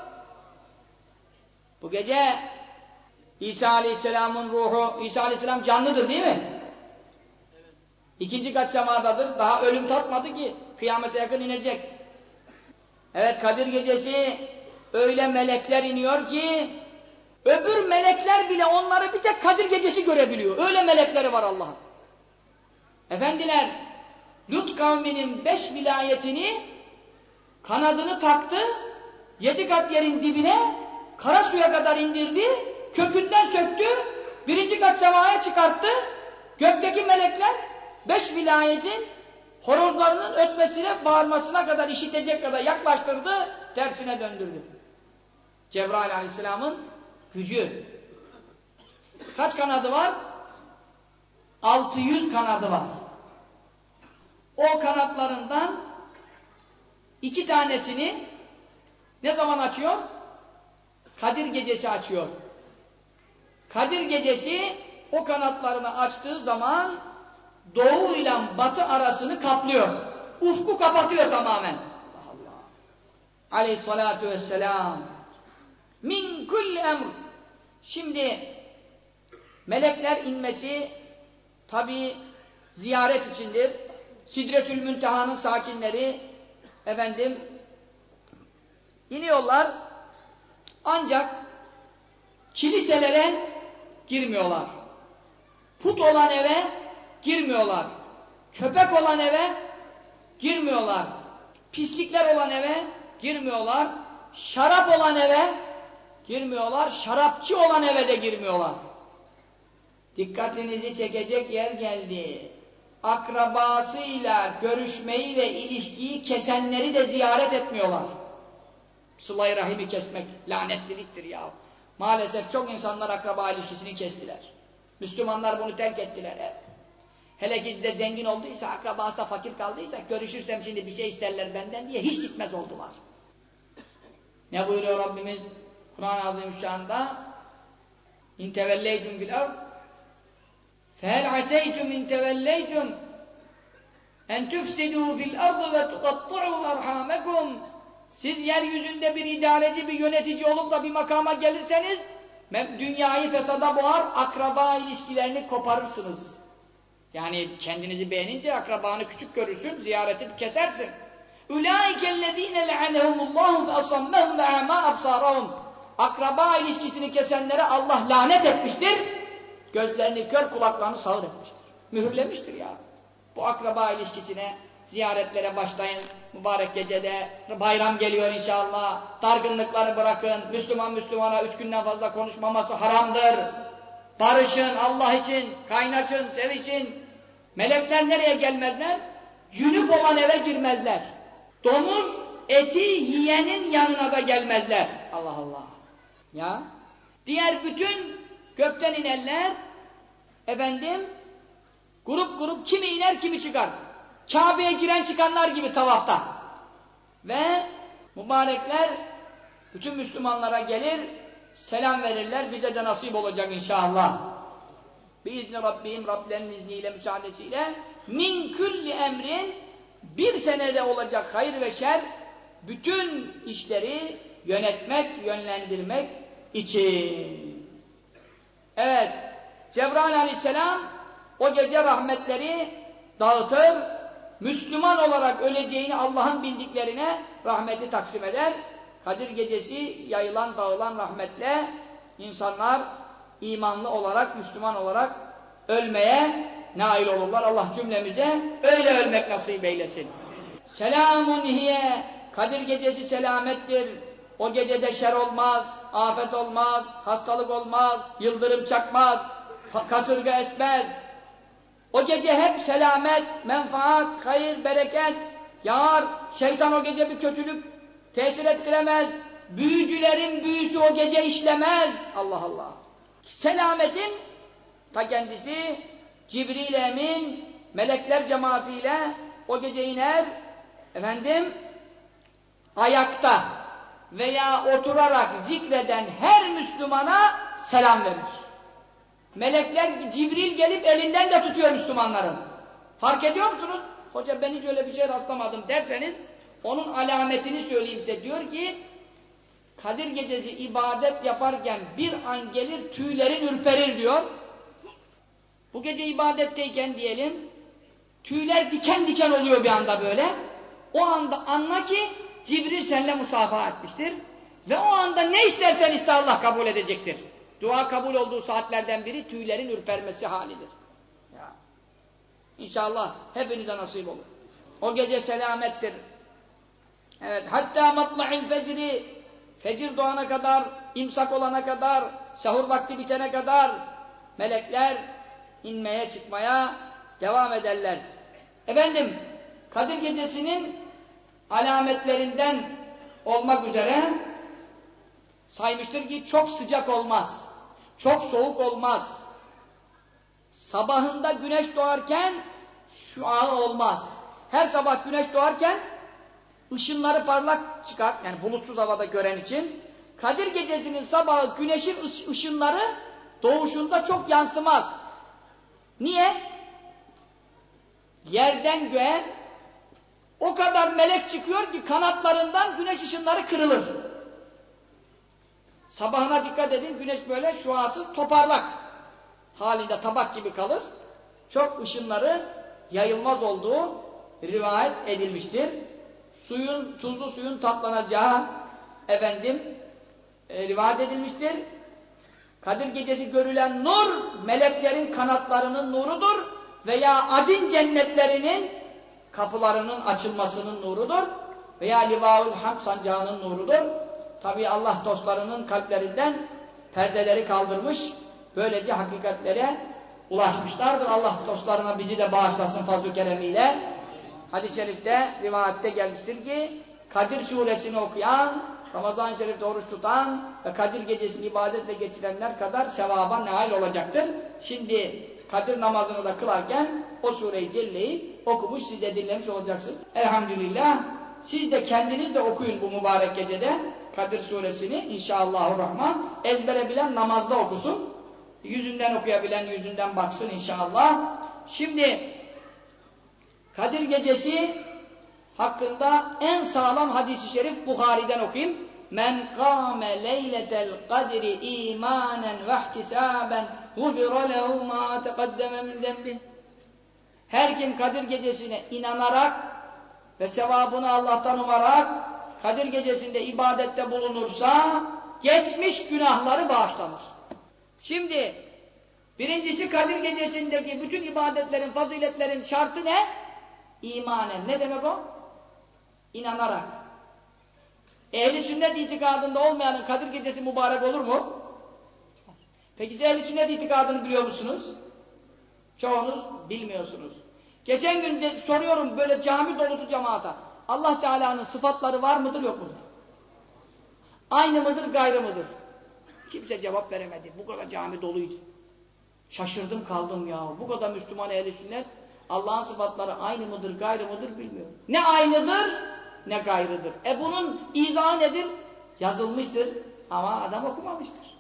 Bu gece İsa aleyhisselamın ruhu, İsa aleyhisselam canlıdır değil mi? Evet. İkinci kat semadadır. Daha ölüm tatmadı ki. Kıyamete yakın inecek. Evet, Kadir gecesi öyle melekler iniyor ki öbür melekler bile onları bir tek Kadir gecesi görebiliyor. Öyle melekleri var Allah'ın. Efendiler, Lut kavminin beş vilayetini kanadını taktı, yedi kat yerin dibine, kara suya kadar indirdi, kökünden söktü, birinci kat semaya çıkarttı, gökteki melekler beş vilayetin horozlarının ötmesine, bağırmasına kadar, işitecek kadar yaklaştırdı, tersine döndürdü. Cebrail aleyhisselamın gücü. Kaç kanadı var? altı yüz kanadı var. O kanatlarından iki tanesini ne zaman açıyor? Kadir gecesi açıyor. Kadir gecesi o kanatlarını açtığı zaman doğu ile batı arasını kaplıyor. Ufku kapatıyor tamamen. Allah Allah. Aleyhissalatu vesselam. Min kulli emr. Şimdi melekler inmesi tabi ziyaret içindir. Sidretül Münteha'nın sakinleri efendim iniyorlar, ancak kiliselere girmiyorlar. Put olan eve girmiyorlar. Köpek olan eve girmiyorlar. Pislikler olan eve girmiyorlar. Şarap olan eve girmiyorlar. Şarapçı olan eve de girmiyorlar. Dikkatinizi çekecek yer geldi. Akrabasıyla görüşmeyi ve ilişkiyi kesenleri de ziyaret etmiyorlar. Sıla-i Rahim'i kesmek lanetliliktir ya. Maalesef çok insanlar akraba ilişkisini kestiler. Müslümanlar bunu terk ettiler. Evet. Hele ki de zengin olduysa, akrabası da fakir kaldıysa, görüşürsem şimdi bir şey isterler benden diye hiç gitmez oldular. Ne buyuruyor Rabbimiz Kur'an-ı Azimüşşan'da? İn tevelleytum fil ard fehel aseytum in tevelleytum en tufsidû fil ardı ve tuqatta'û erhâmekum. Siz yeryüzünde bir idareci, bir yönetici olup da bir makama gelirseniz dünyayı fesada boğar, akraba ilişkilerini koparırsınız. Yani kendinizi beğenince akrabanı küçük görürsün, ziyaretini kesersin. Ulaikellezîne le'anehumullâhu fe asammehum ve a'mâ absârahum. Akraba ilişkisini kesenlere Allah lanet etmiştir. Gözlerini kör, kulaklarını sağır etmiştir. Mühürlemiştir ya. Bu akraba ilişkisine, ziyaretlere başlayın. Mübarek gecede, bayram geliyor inşallah. Dargınlıkları bırakın. Müslüman Müslümana üç günden fazla konuşmaması haramdır. Barışın Allah için, kaynaşın, sevişin. Melekler nereye gelmezler? Cünüp olan eve girmezler. Domuz eti yiyenin yanına da gelmezler. Allah Allah. Ya. Diğer bütün gökten inerler, efendim, grup grup kimi iner kimi çıkar. Kabe'ye giren çıkanlar gibi tavafta. Ve mübarekler bütün Müslümanlara gelir, selam verirler, bize de nasip olacak inşallah. Biizni Rabbim, Rablerinin izniyle, müsaadesiyle min külli emrin bir senede olacak hayır ve şer bütün işleri yönetmek, yönlendirmek için. Evet, Cebrail aleyhisselam o gece rahmetleri dağıtır, Müslüman olarak öleceğini Allah'ın bildiklerine rahmeti taksim eder. Kadir gecesi yayılan dağılan rahmetle insanlar imanlı olarak, Müslüman olarak ölmeye nail olurlar. Allah cümlemize öyle ölmek nasip eylesin. Selamun hiye, Kadir gecesi selamettir. O gecede şer olmaz, afet olmaz, hastalık olmaz, yıldırım çakmaz, kasırga esmez. O gece hep selamet, menfaat, hayır, bereket yağar. Şeytan o gece bir kötülük tesir ettiremez. Büyücülerin büyüsü o gece işlemez. Allah Allah. Selametin ta kendisi Cibril Emin melekler cemaatiyle o gece iner, efendim ayakta veya oturarak zikreden her Müslümana selam verir. Melekler, Cibril gelip elinden de tutuyor Müslümanların. Fark ediyor musunuz? Hoca ben hiç öyle bir şey rastlamadım derseniz onun alametini söyleyeyim size. Diyor ki Kadir gecesi ibadet yaparken bir an gelir tüylerin ürperir diyor. Bu gece ibadetteyken diyelim tüyler diken diken oluyor bir anda böyle. O anda anla ki Cibril seninle musafaha etmiştir. Ve o anda ne istersen iste Allah kabul edecektir. Dua kabul olduğu saatlerden biri tüylerin ürpermesi halidir. Ya. İnşallah hepinize nasip olur. O gece selamettir. Evet, hatta matla'il fecri, fecir doğana kadar, imsak olana kadar, sahur vakti bitene kadar melekler inmeye çıkmaya devam ederler. Efendim, Kadir gecesinin alametlerinden olmak üzere saymıştır ki çok sıcak olmaz, çok soğuk olmaz. Sabahında güneş doğarken şua olmaz. Her sabah güneş doğarken ışınları parlak çıkar, yani bulutsuz havada gören için. Kadir gecesinin sabahı güneşin ışınları doğuşunda çok yansımaz. Niye? Yerden göğe o kadar melek çıkıyor ki kanatlarından güneş ışınları kırılır. Sabahına dikkat edin, güneş böyle şuasız toparlak halinde tabak gibi kalır. Çok ışınları yayılmaz olduğu rivayet edilmiştir. Suyun, tuzlu suyun tatlanacağı efendim e, rivayet edilmiştir. Kadir gecesi görülen nur meleklerin kanatlarının nurudur veya adin cennetlerinin kapılarının açılmasının nurudur veya Livaul Hamd sancağının nurudur. Tabi Allah dostlarının kalplerinden perdeleri kaldırmış, böylece hakikatlere ulaşmışlardır. Allah dostlarına bizi de bağışlasın fazl-ı keremiyle. Hadis-i şerifte, rivayette gelmiştir ki Kadir suresini okuyan, Ramazan-ı Şerif'te oruç tutan ve Kadir gecesini ibadetle geçirenler kadar sevaba nail olacaktır. Şimdi Kadir namazını da kılarken o sure-i celleyi okumuş, siz de dinlemiş olacaksınız. Elhamdülillah. Siz de kendiniz de okuyun bu mübarek gecede Kadir suresini inşallahurrahman. Ezbere bilen namazda okusun. Yüzünden okuyabilen yüzünden baksın inşallah. Şimdi Kadir gecesi hakkında en sağlam hadis-i şerif Buhari'den okuyayım. Men kâme leyletel kadri imanen ve ihtisaben gufira lehu ma teqaddeme min zenbih. Her kim Kadir gecesine inanarak ve sevabını Allah'tan umarak Kadir gecesinde ibadette bulunursa geçmiş günahları bağışlanır. Şimdi birincisi Kadir gecesindeki bütün ibadetlerin, faziletlerin şartı ne? İmanen. Ne demek o? İnanarak. Ehli sünnet itikadında olmayanın Kadir gecesi mübarek olur mu? Peki siz ehli sünnet itikadını biliyor musunuz? Çoğunuz bilmiyorsunuz. Geçen gün de soruyorum böyle cami dolusu cemaata. Allah Teala'nın sıfatları var mıdır yok mudur? Aynı mıdır gayrı mıdır? Kimse cevap veremedi. Bu kadar cami doluydu. Şaşırdım kaldım ya. Bu kadar Müslüman ehli sünnet Allah'ın sıfatları aynı mıdır, gayrı mıdır bilmiyorum. Ne aynıdır, ne gayrıdır. E bunun izahı nedir? Yazılmıştır ama adam okumamıştır.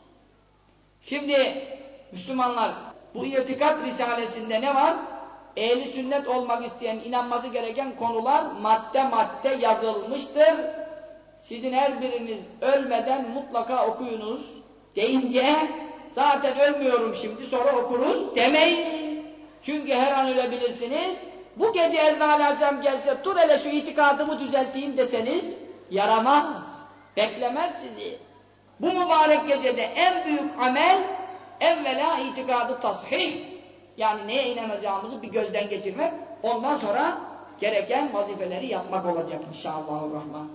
Şimdi Müslümanlar, bu irtikat risalesinde ne var? Ehli sünnet olmak isteyen, inanması gereken konular madde madde yazılmıştır. Sizin her biriniz ölmeden mutlaka okuyunuz deyince, zaten ölmüyorum şimdi sonra okuruz demeyin. Çünkü her an ölebilirsiniz. Bu gece Ezrail Aleyhisselam gelse, dur hele şu itikadımı düzelteyim deseniz, yaramaz. Beklemez sizi. Bu mübarek gecede en büyük amel, evvela itikadı tasih. Yani neye inanacağımızı bir gözden geçirmek, ondan sonra gereken vazifeleri yapmak olacak inşallahurrahman.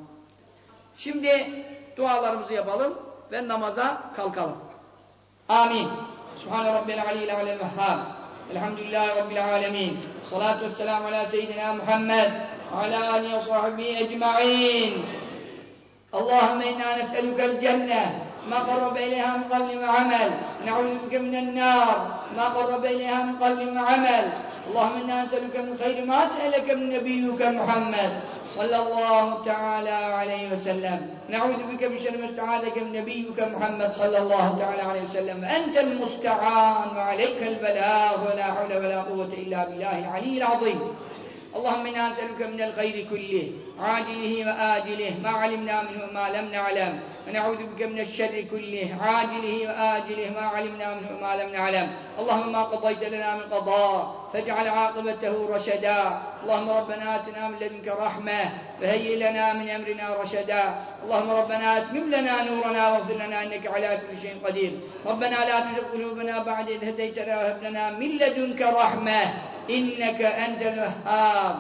Şimdi dualarımızı yapalım ve namaza kalkalım. Amin. Subhane Rabbil Aliyyil Alel Vehhab. Elhamdülillahi Rabbil Alemin. Salatu vesselamu ala seyyidina Muhammed ve ala alihi ve sahbihi ecma'in. Allahümme inna nes'elukel cenneh ma qarrabe ileyha min kavli ve amel. Ne'udhu bike minen nar ma qarrabe ileyha min kavli ve amel. Allahümme inna nes'eluke min khayri ma se'eleke min nebiyyuke Muhammed sallallahu teala aleyhi ve sellem. Ne'udhu bike min şerri mesta'adeke min nebiyyuke Muhammed sallallahu teala aleyhi ve sellem. Ve entel musta'an ve aleykel belâh ve la havle ve la kuvvete illa billahil aliyyil azim. Allahümme inna nes'eluke minel hayri kullih, acilihi ve acilih, ma alimna minhu ve ma lem ne'alem. Ve ne'udhu bike mineşşerri kullih, acilihi ve acilih, ma alimna minhu ve ma lem ne'alem. Allahümme ma qadayte lena min qada, fec'al âkıbetehu reşedâ. Allahümme Rabbena atina min ledünke rahme, ve heyyi lena min emrina reşedâ. Allahümme Rabbena etmim lena nurana, ve gfir lena inneke alâ kulli şeyin kadir. Rabbena la tuzigh kulûbena ba'de iz hedeytena, ve heb lena min ledünke rahme. İnneke entel vehhab.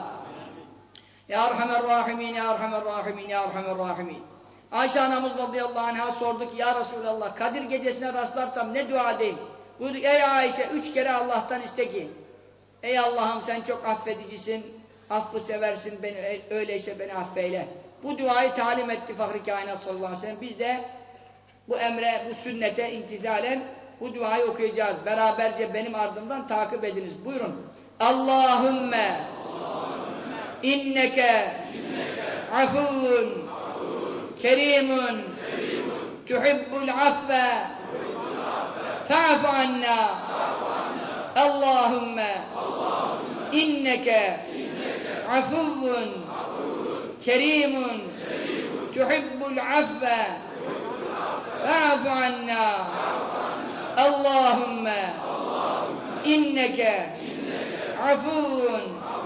Ya Erhamer Rahimin, Ya Erhamer Rahimin, Ya Erhamer Rahimin. Ayşe anamız radıyallahu anh'a sorduk, Ya Resulallah, Kadir gecesine rastlarsam ne dua edeyim? Buyurdu, ey Ayşe, üç kere Allah'tan iste ki, ey Allah'ım sen çok affedicisin, affı seversin, beni, öyleyse beni affeyle. Bu duayı talim etti Fahri Kainat sallallahu aleyhi ve sellem. Biz de bu emre, bu sünnete intizalen bu duayı okuyacağız. Beraberce benim ardımdan takip ediniz. Buyurun. Allahümme inneke afuvun kerimun tuhibbul affe fa'fu anna. Allahümme inneke afuvun kerimun tuhibbul affe fa'fu anna. Allahümme inneke afuvun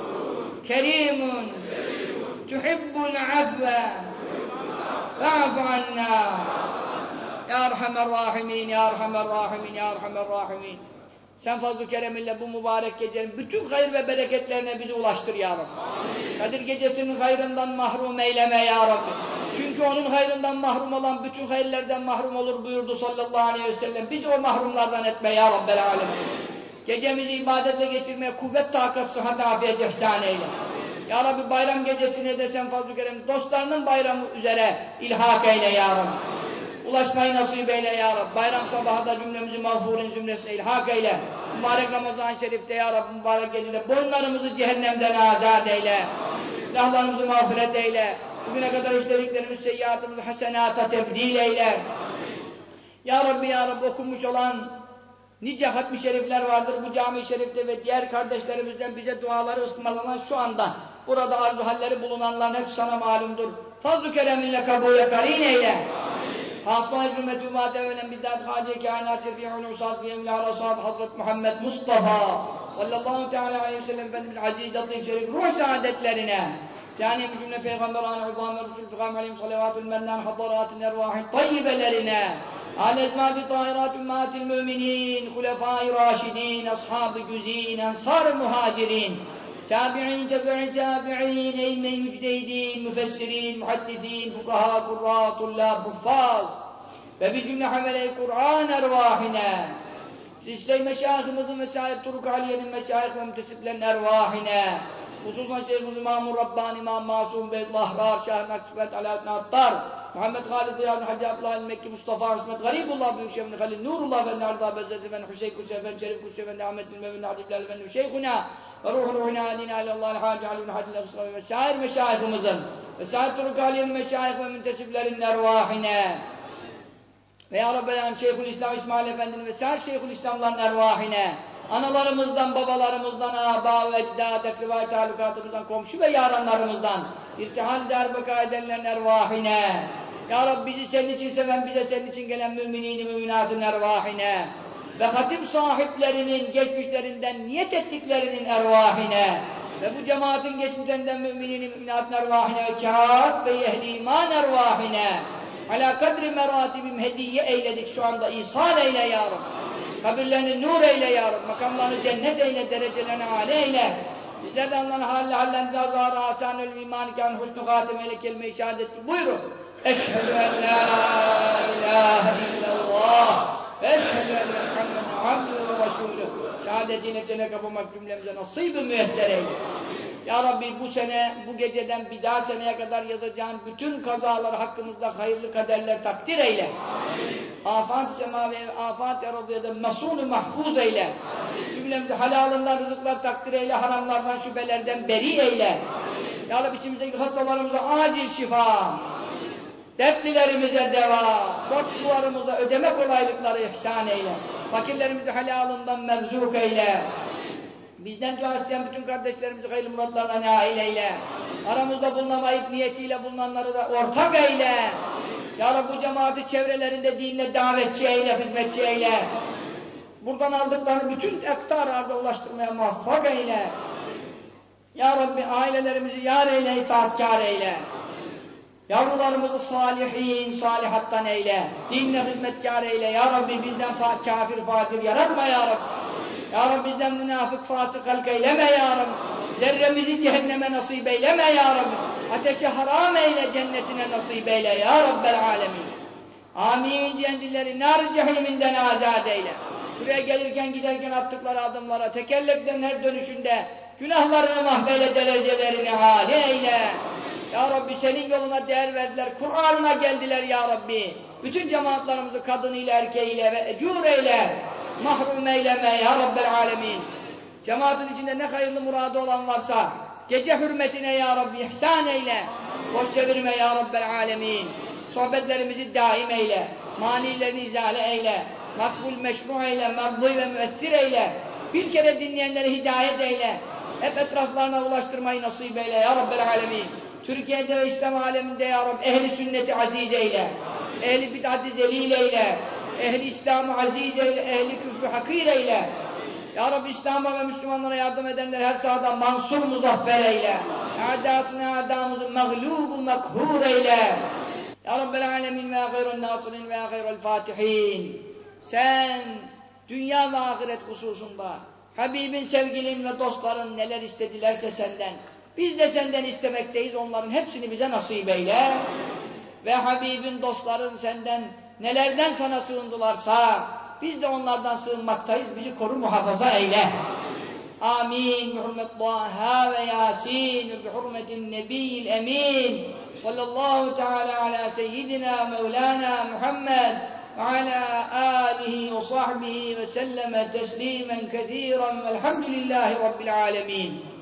kerimun tuhibbul affe fa'fu anna. Ya Erhamer Rahimin, Ya Erhamer Rahimin, Ya Erhamer Rahimin. Sen fazl-ı kereminle bu mübarek gecenin bütün hayır ve bereketlerine bizi ulaştır ya Rabbi. Kadir gecesinin hayrından mahrum eyleme ya Rabbi. Çünkü onun hayrından mahrum olan bütün hayırlerden mahrum olur buyurdu sallallahu aleyhi ve sellem. Bizi o mahrumlardan etme ya Rabbel alemin. Gecemizi ibadetle geçirmeye kuvvet, takat, sıhhat, afiyet ihsan eyle. Ya Rabbi bayram gecesine de sen fazl-ı kerem dostlarının bayramı üzere ilhak eyle ya Rabbi. Ulaşmayı nasip eyle ya Rabbi. Bayram sabahı da cümlemizi mağfurin zümresine ilhak eyle. Mübarek Ramazan-ı Şerif'te ya Rabbi mübarek gecede boyunlarımızı cehennemden azat eyle. Günahlarımızı mağfiret eyle. Bugüne kadar işlediklerimiz seyyiatımızı hasenata tebdil eyle. Ya Rabbi ya Rabbi okunmuş olan nice hatmi şerifler vardır bu cami-i şerifte ve diğer kardeşlerimizden bize duaları ısmarlanan şu anda burada arzu halleri bulunanların hepsi sana malumdur. Fazl-ı kereminle kabule karin eyle. Hasbâ-i cümleti ümâd evvelen bizzât hâciye kâinât şefî'un usâd fî emlâ rasâd Hazret Muhammed Mustafa sallallahu teâlâ aleyhi ve sellem Efendimiz aziz, latif, şerif, ruh saadetlerine yani bir cümle peygamberâne, uzâm ve Resul Fîkâm aleyhim salavatül mennân hadarâtin ervâhi tayyibelerine âl-ezmâd-i tahirât ümmâtil müminin hulefâ-i râşidîn ashâb-ı güzîn ensâr-ı muhâcirîn tabi'in, tebi'i tabi'in, eyyme mücdeydin, müfessirin, muhaddidin, fukaha, kurra, tullâb, huffaz ve bir cümle hamele-i Kur'an ervâhine silsile-i meşâihimizin ve sâir turuk-ı aliyenin meşâih ve mütesiplerin ervâhine Hususan Şeyhimiz İmam-ı Rabbani, İmam Masum Bey'l Ahrar, Şah Nakşibet Alaaddin Attar, Muhammed Halid Riyad Hacı Abdullah Mekki Mustafa İsmet Garibullah Büyükşehir'in Halil Nurullah Efendi Arda Bezzesi Efendi Hüseyin Kutsi Efendi Şerif Kutsi Efendi Ahmet bin Mehmet Hadid Bilal Efendi Şeyhuna ve ruhu ruhuna adina aleyhallâhu hâci aleyhûn hadil efsâvi ve şair meşâihimizin ve sâir turuk aliyen meşâih ve müntesiplerin ervâhine ve ya Rabbi Alem Şeyhülislam İsmail Efendi'nin ve sâir Şeyhülislam'ların ervâhine, analarımızdan, babalarımızdan, âbâ ve ecdâd, ekriva-i talukatımızdan, komşu ve yaranlarımızdan, irtihal darbeka edenlerin ervâhine, ya Rabbi bizi senin için seven, bize senin için gelen müminin-i müminatın ervâhine ve hatim sahiplerinin geçmişlerinden niyet ettiklerinin ervâhine ve bu cemaatin geçmişlerinden müminin-i müminatın ervâhine ve kâf ve ehli iman ervâhine alâ kadri meratibim hediye eyledik şu anda, ihsal eyle ya Rabbi. Kabirlerini nur eyle ya Rabbi, makamlarını cennet eyle, derecelerini âle eyle. Bizler de Allah'ın halle hallendi azâr-ı âsânül imânikân husnü hâtimeyle kelime-i şehadet buyurun. Eşhedü en la ilahe illallah ve eşhedü enne Muhammeden abduhu ve resûlüh. Şehadetiyle cennet kapamak cümlemize nasip-i müyesser eyle. Ya Rabbi bu sene, bu geceden bir daha seneye kadar yazacağın bütün kazalar hakkımızda hayırlı kaderler takdir eyle. Afat-ı sema ve afat-ı eradiyede mesûn-u mahfuz eyle. Cümlemizi halalından rızıklar takdir eyle, haramlardan şüphelerden beri eyle. Ya Rabbi içimizdeki hastalarımıza acil şifa, dertlilerimize deva, borçlularımıza ödeme kolaylıkları ihsan eyle. Fakirlerimizi helalından merzuk eyle. Bizden dua isteyen bütün kardeşlerimizi hayırlı muratlarına nail eyle. Aramızda bulunamayıp niyetiyle bulunanları da ortak eyle. Ya Rabbi bu cemaati çevrelerinde dinle davetçi eyle, hizmetçi eyle. Buradan aldıklarını bütün ektar arza ulaştırmaya muvaffak eyle. Ya Rabbi ailelerimizi yar eyle, itaatkar eyle. Yavrularımızı salihin, salihattan eyle. Dinle hizmetkar eyle. Ya Rabbi bizden fa kafir, fatir yaratma ya Rabbi. Ya Rabbi bizden münafık, fasık halk eyleme ya Rabbi. Zerremizi cehenneme nasip eyleme ya Rabbi. Ateşe haram eyle, cennetine nasip eyle ya Rabbel alemin. Amin diyen dilleri nar-ı cehiminden azad eyle. Şuraya gelirken giderken attıkları adımlara, tekerleklerin her dönüşünde günahlarını mahveyle, derecelerini hâli eyle. Ya Rabbi senin yoluna değer verdiler, Kur'an'ına geldiler ya Rabbi. Bütün cemaatlarımızı kadınıyla, erkeğiyle ve ecûr eyle. Mahrum eyleme ya Rabbel alemin. Cemaatin içinde ne hayırlı muradı olan varsa gece hürmetine ya Rabbi ihsan eyle. Boş çevirme ya Rabbel alemin. Sohbetlerimizi daim eyle. Manilerini izale eyle. Makbul meşru eyle. Merdı ve müessir eyle. Bir kere dinleyenleri hidayet eyle. Hep etraflarına ulaştırmayı nasip eyle ya Rabbel alemin. Türkiye'de ve İslam aleminde ya Rabbi ehli sünneti aziz eyle. Ehli bid'ati zelil eyle. Ehli İslam'ı aziz eyle. Ehli küfrü hakir eyle. Ya Rabbi İslam'a ve Müslümanlara yardım edenler her sahadan mansur muzaffer eyle. A'dasına a'damızı mağlubu mekhur eyle. Ya Rabbel alemin ve hayrun nasirin ve hayrul fatihin. Sen dünya ve ahiret hususunda Habibin, sevgilin ve dostların neler istedilerse senden, biz de senden istemekteyiz, onların hepsini bize nasip eyle. Ve Habibin, dostların senden nelerden sana sığındılarsa biz de onlardan sığınmaktayız, bizi koru muhafaza eyle. Amin. Bi hurmet Taha ve Yasin ve bi hurmetin Nebiyyil Emin. Sallallahu teala ala seyyidina Mevlana Muhammed ve ala alihi ve sahbihi ve selleme teslimen kethiren velhamdülillahi rabbil alemin.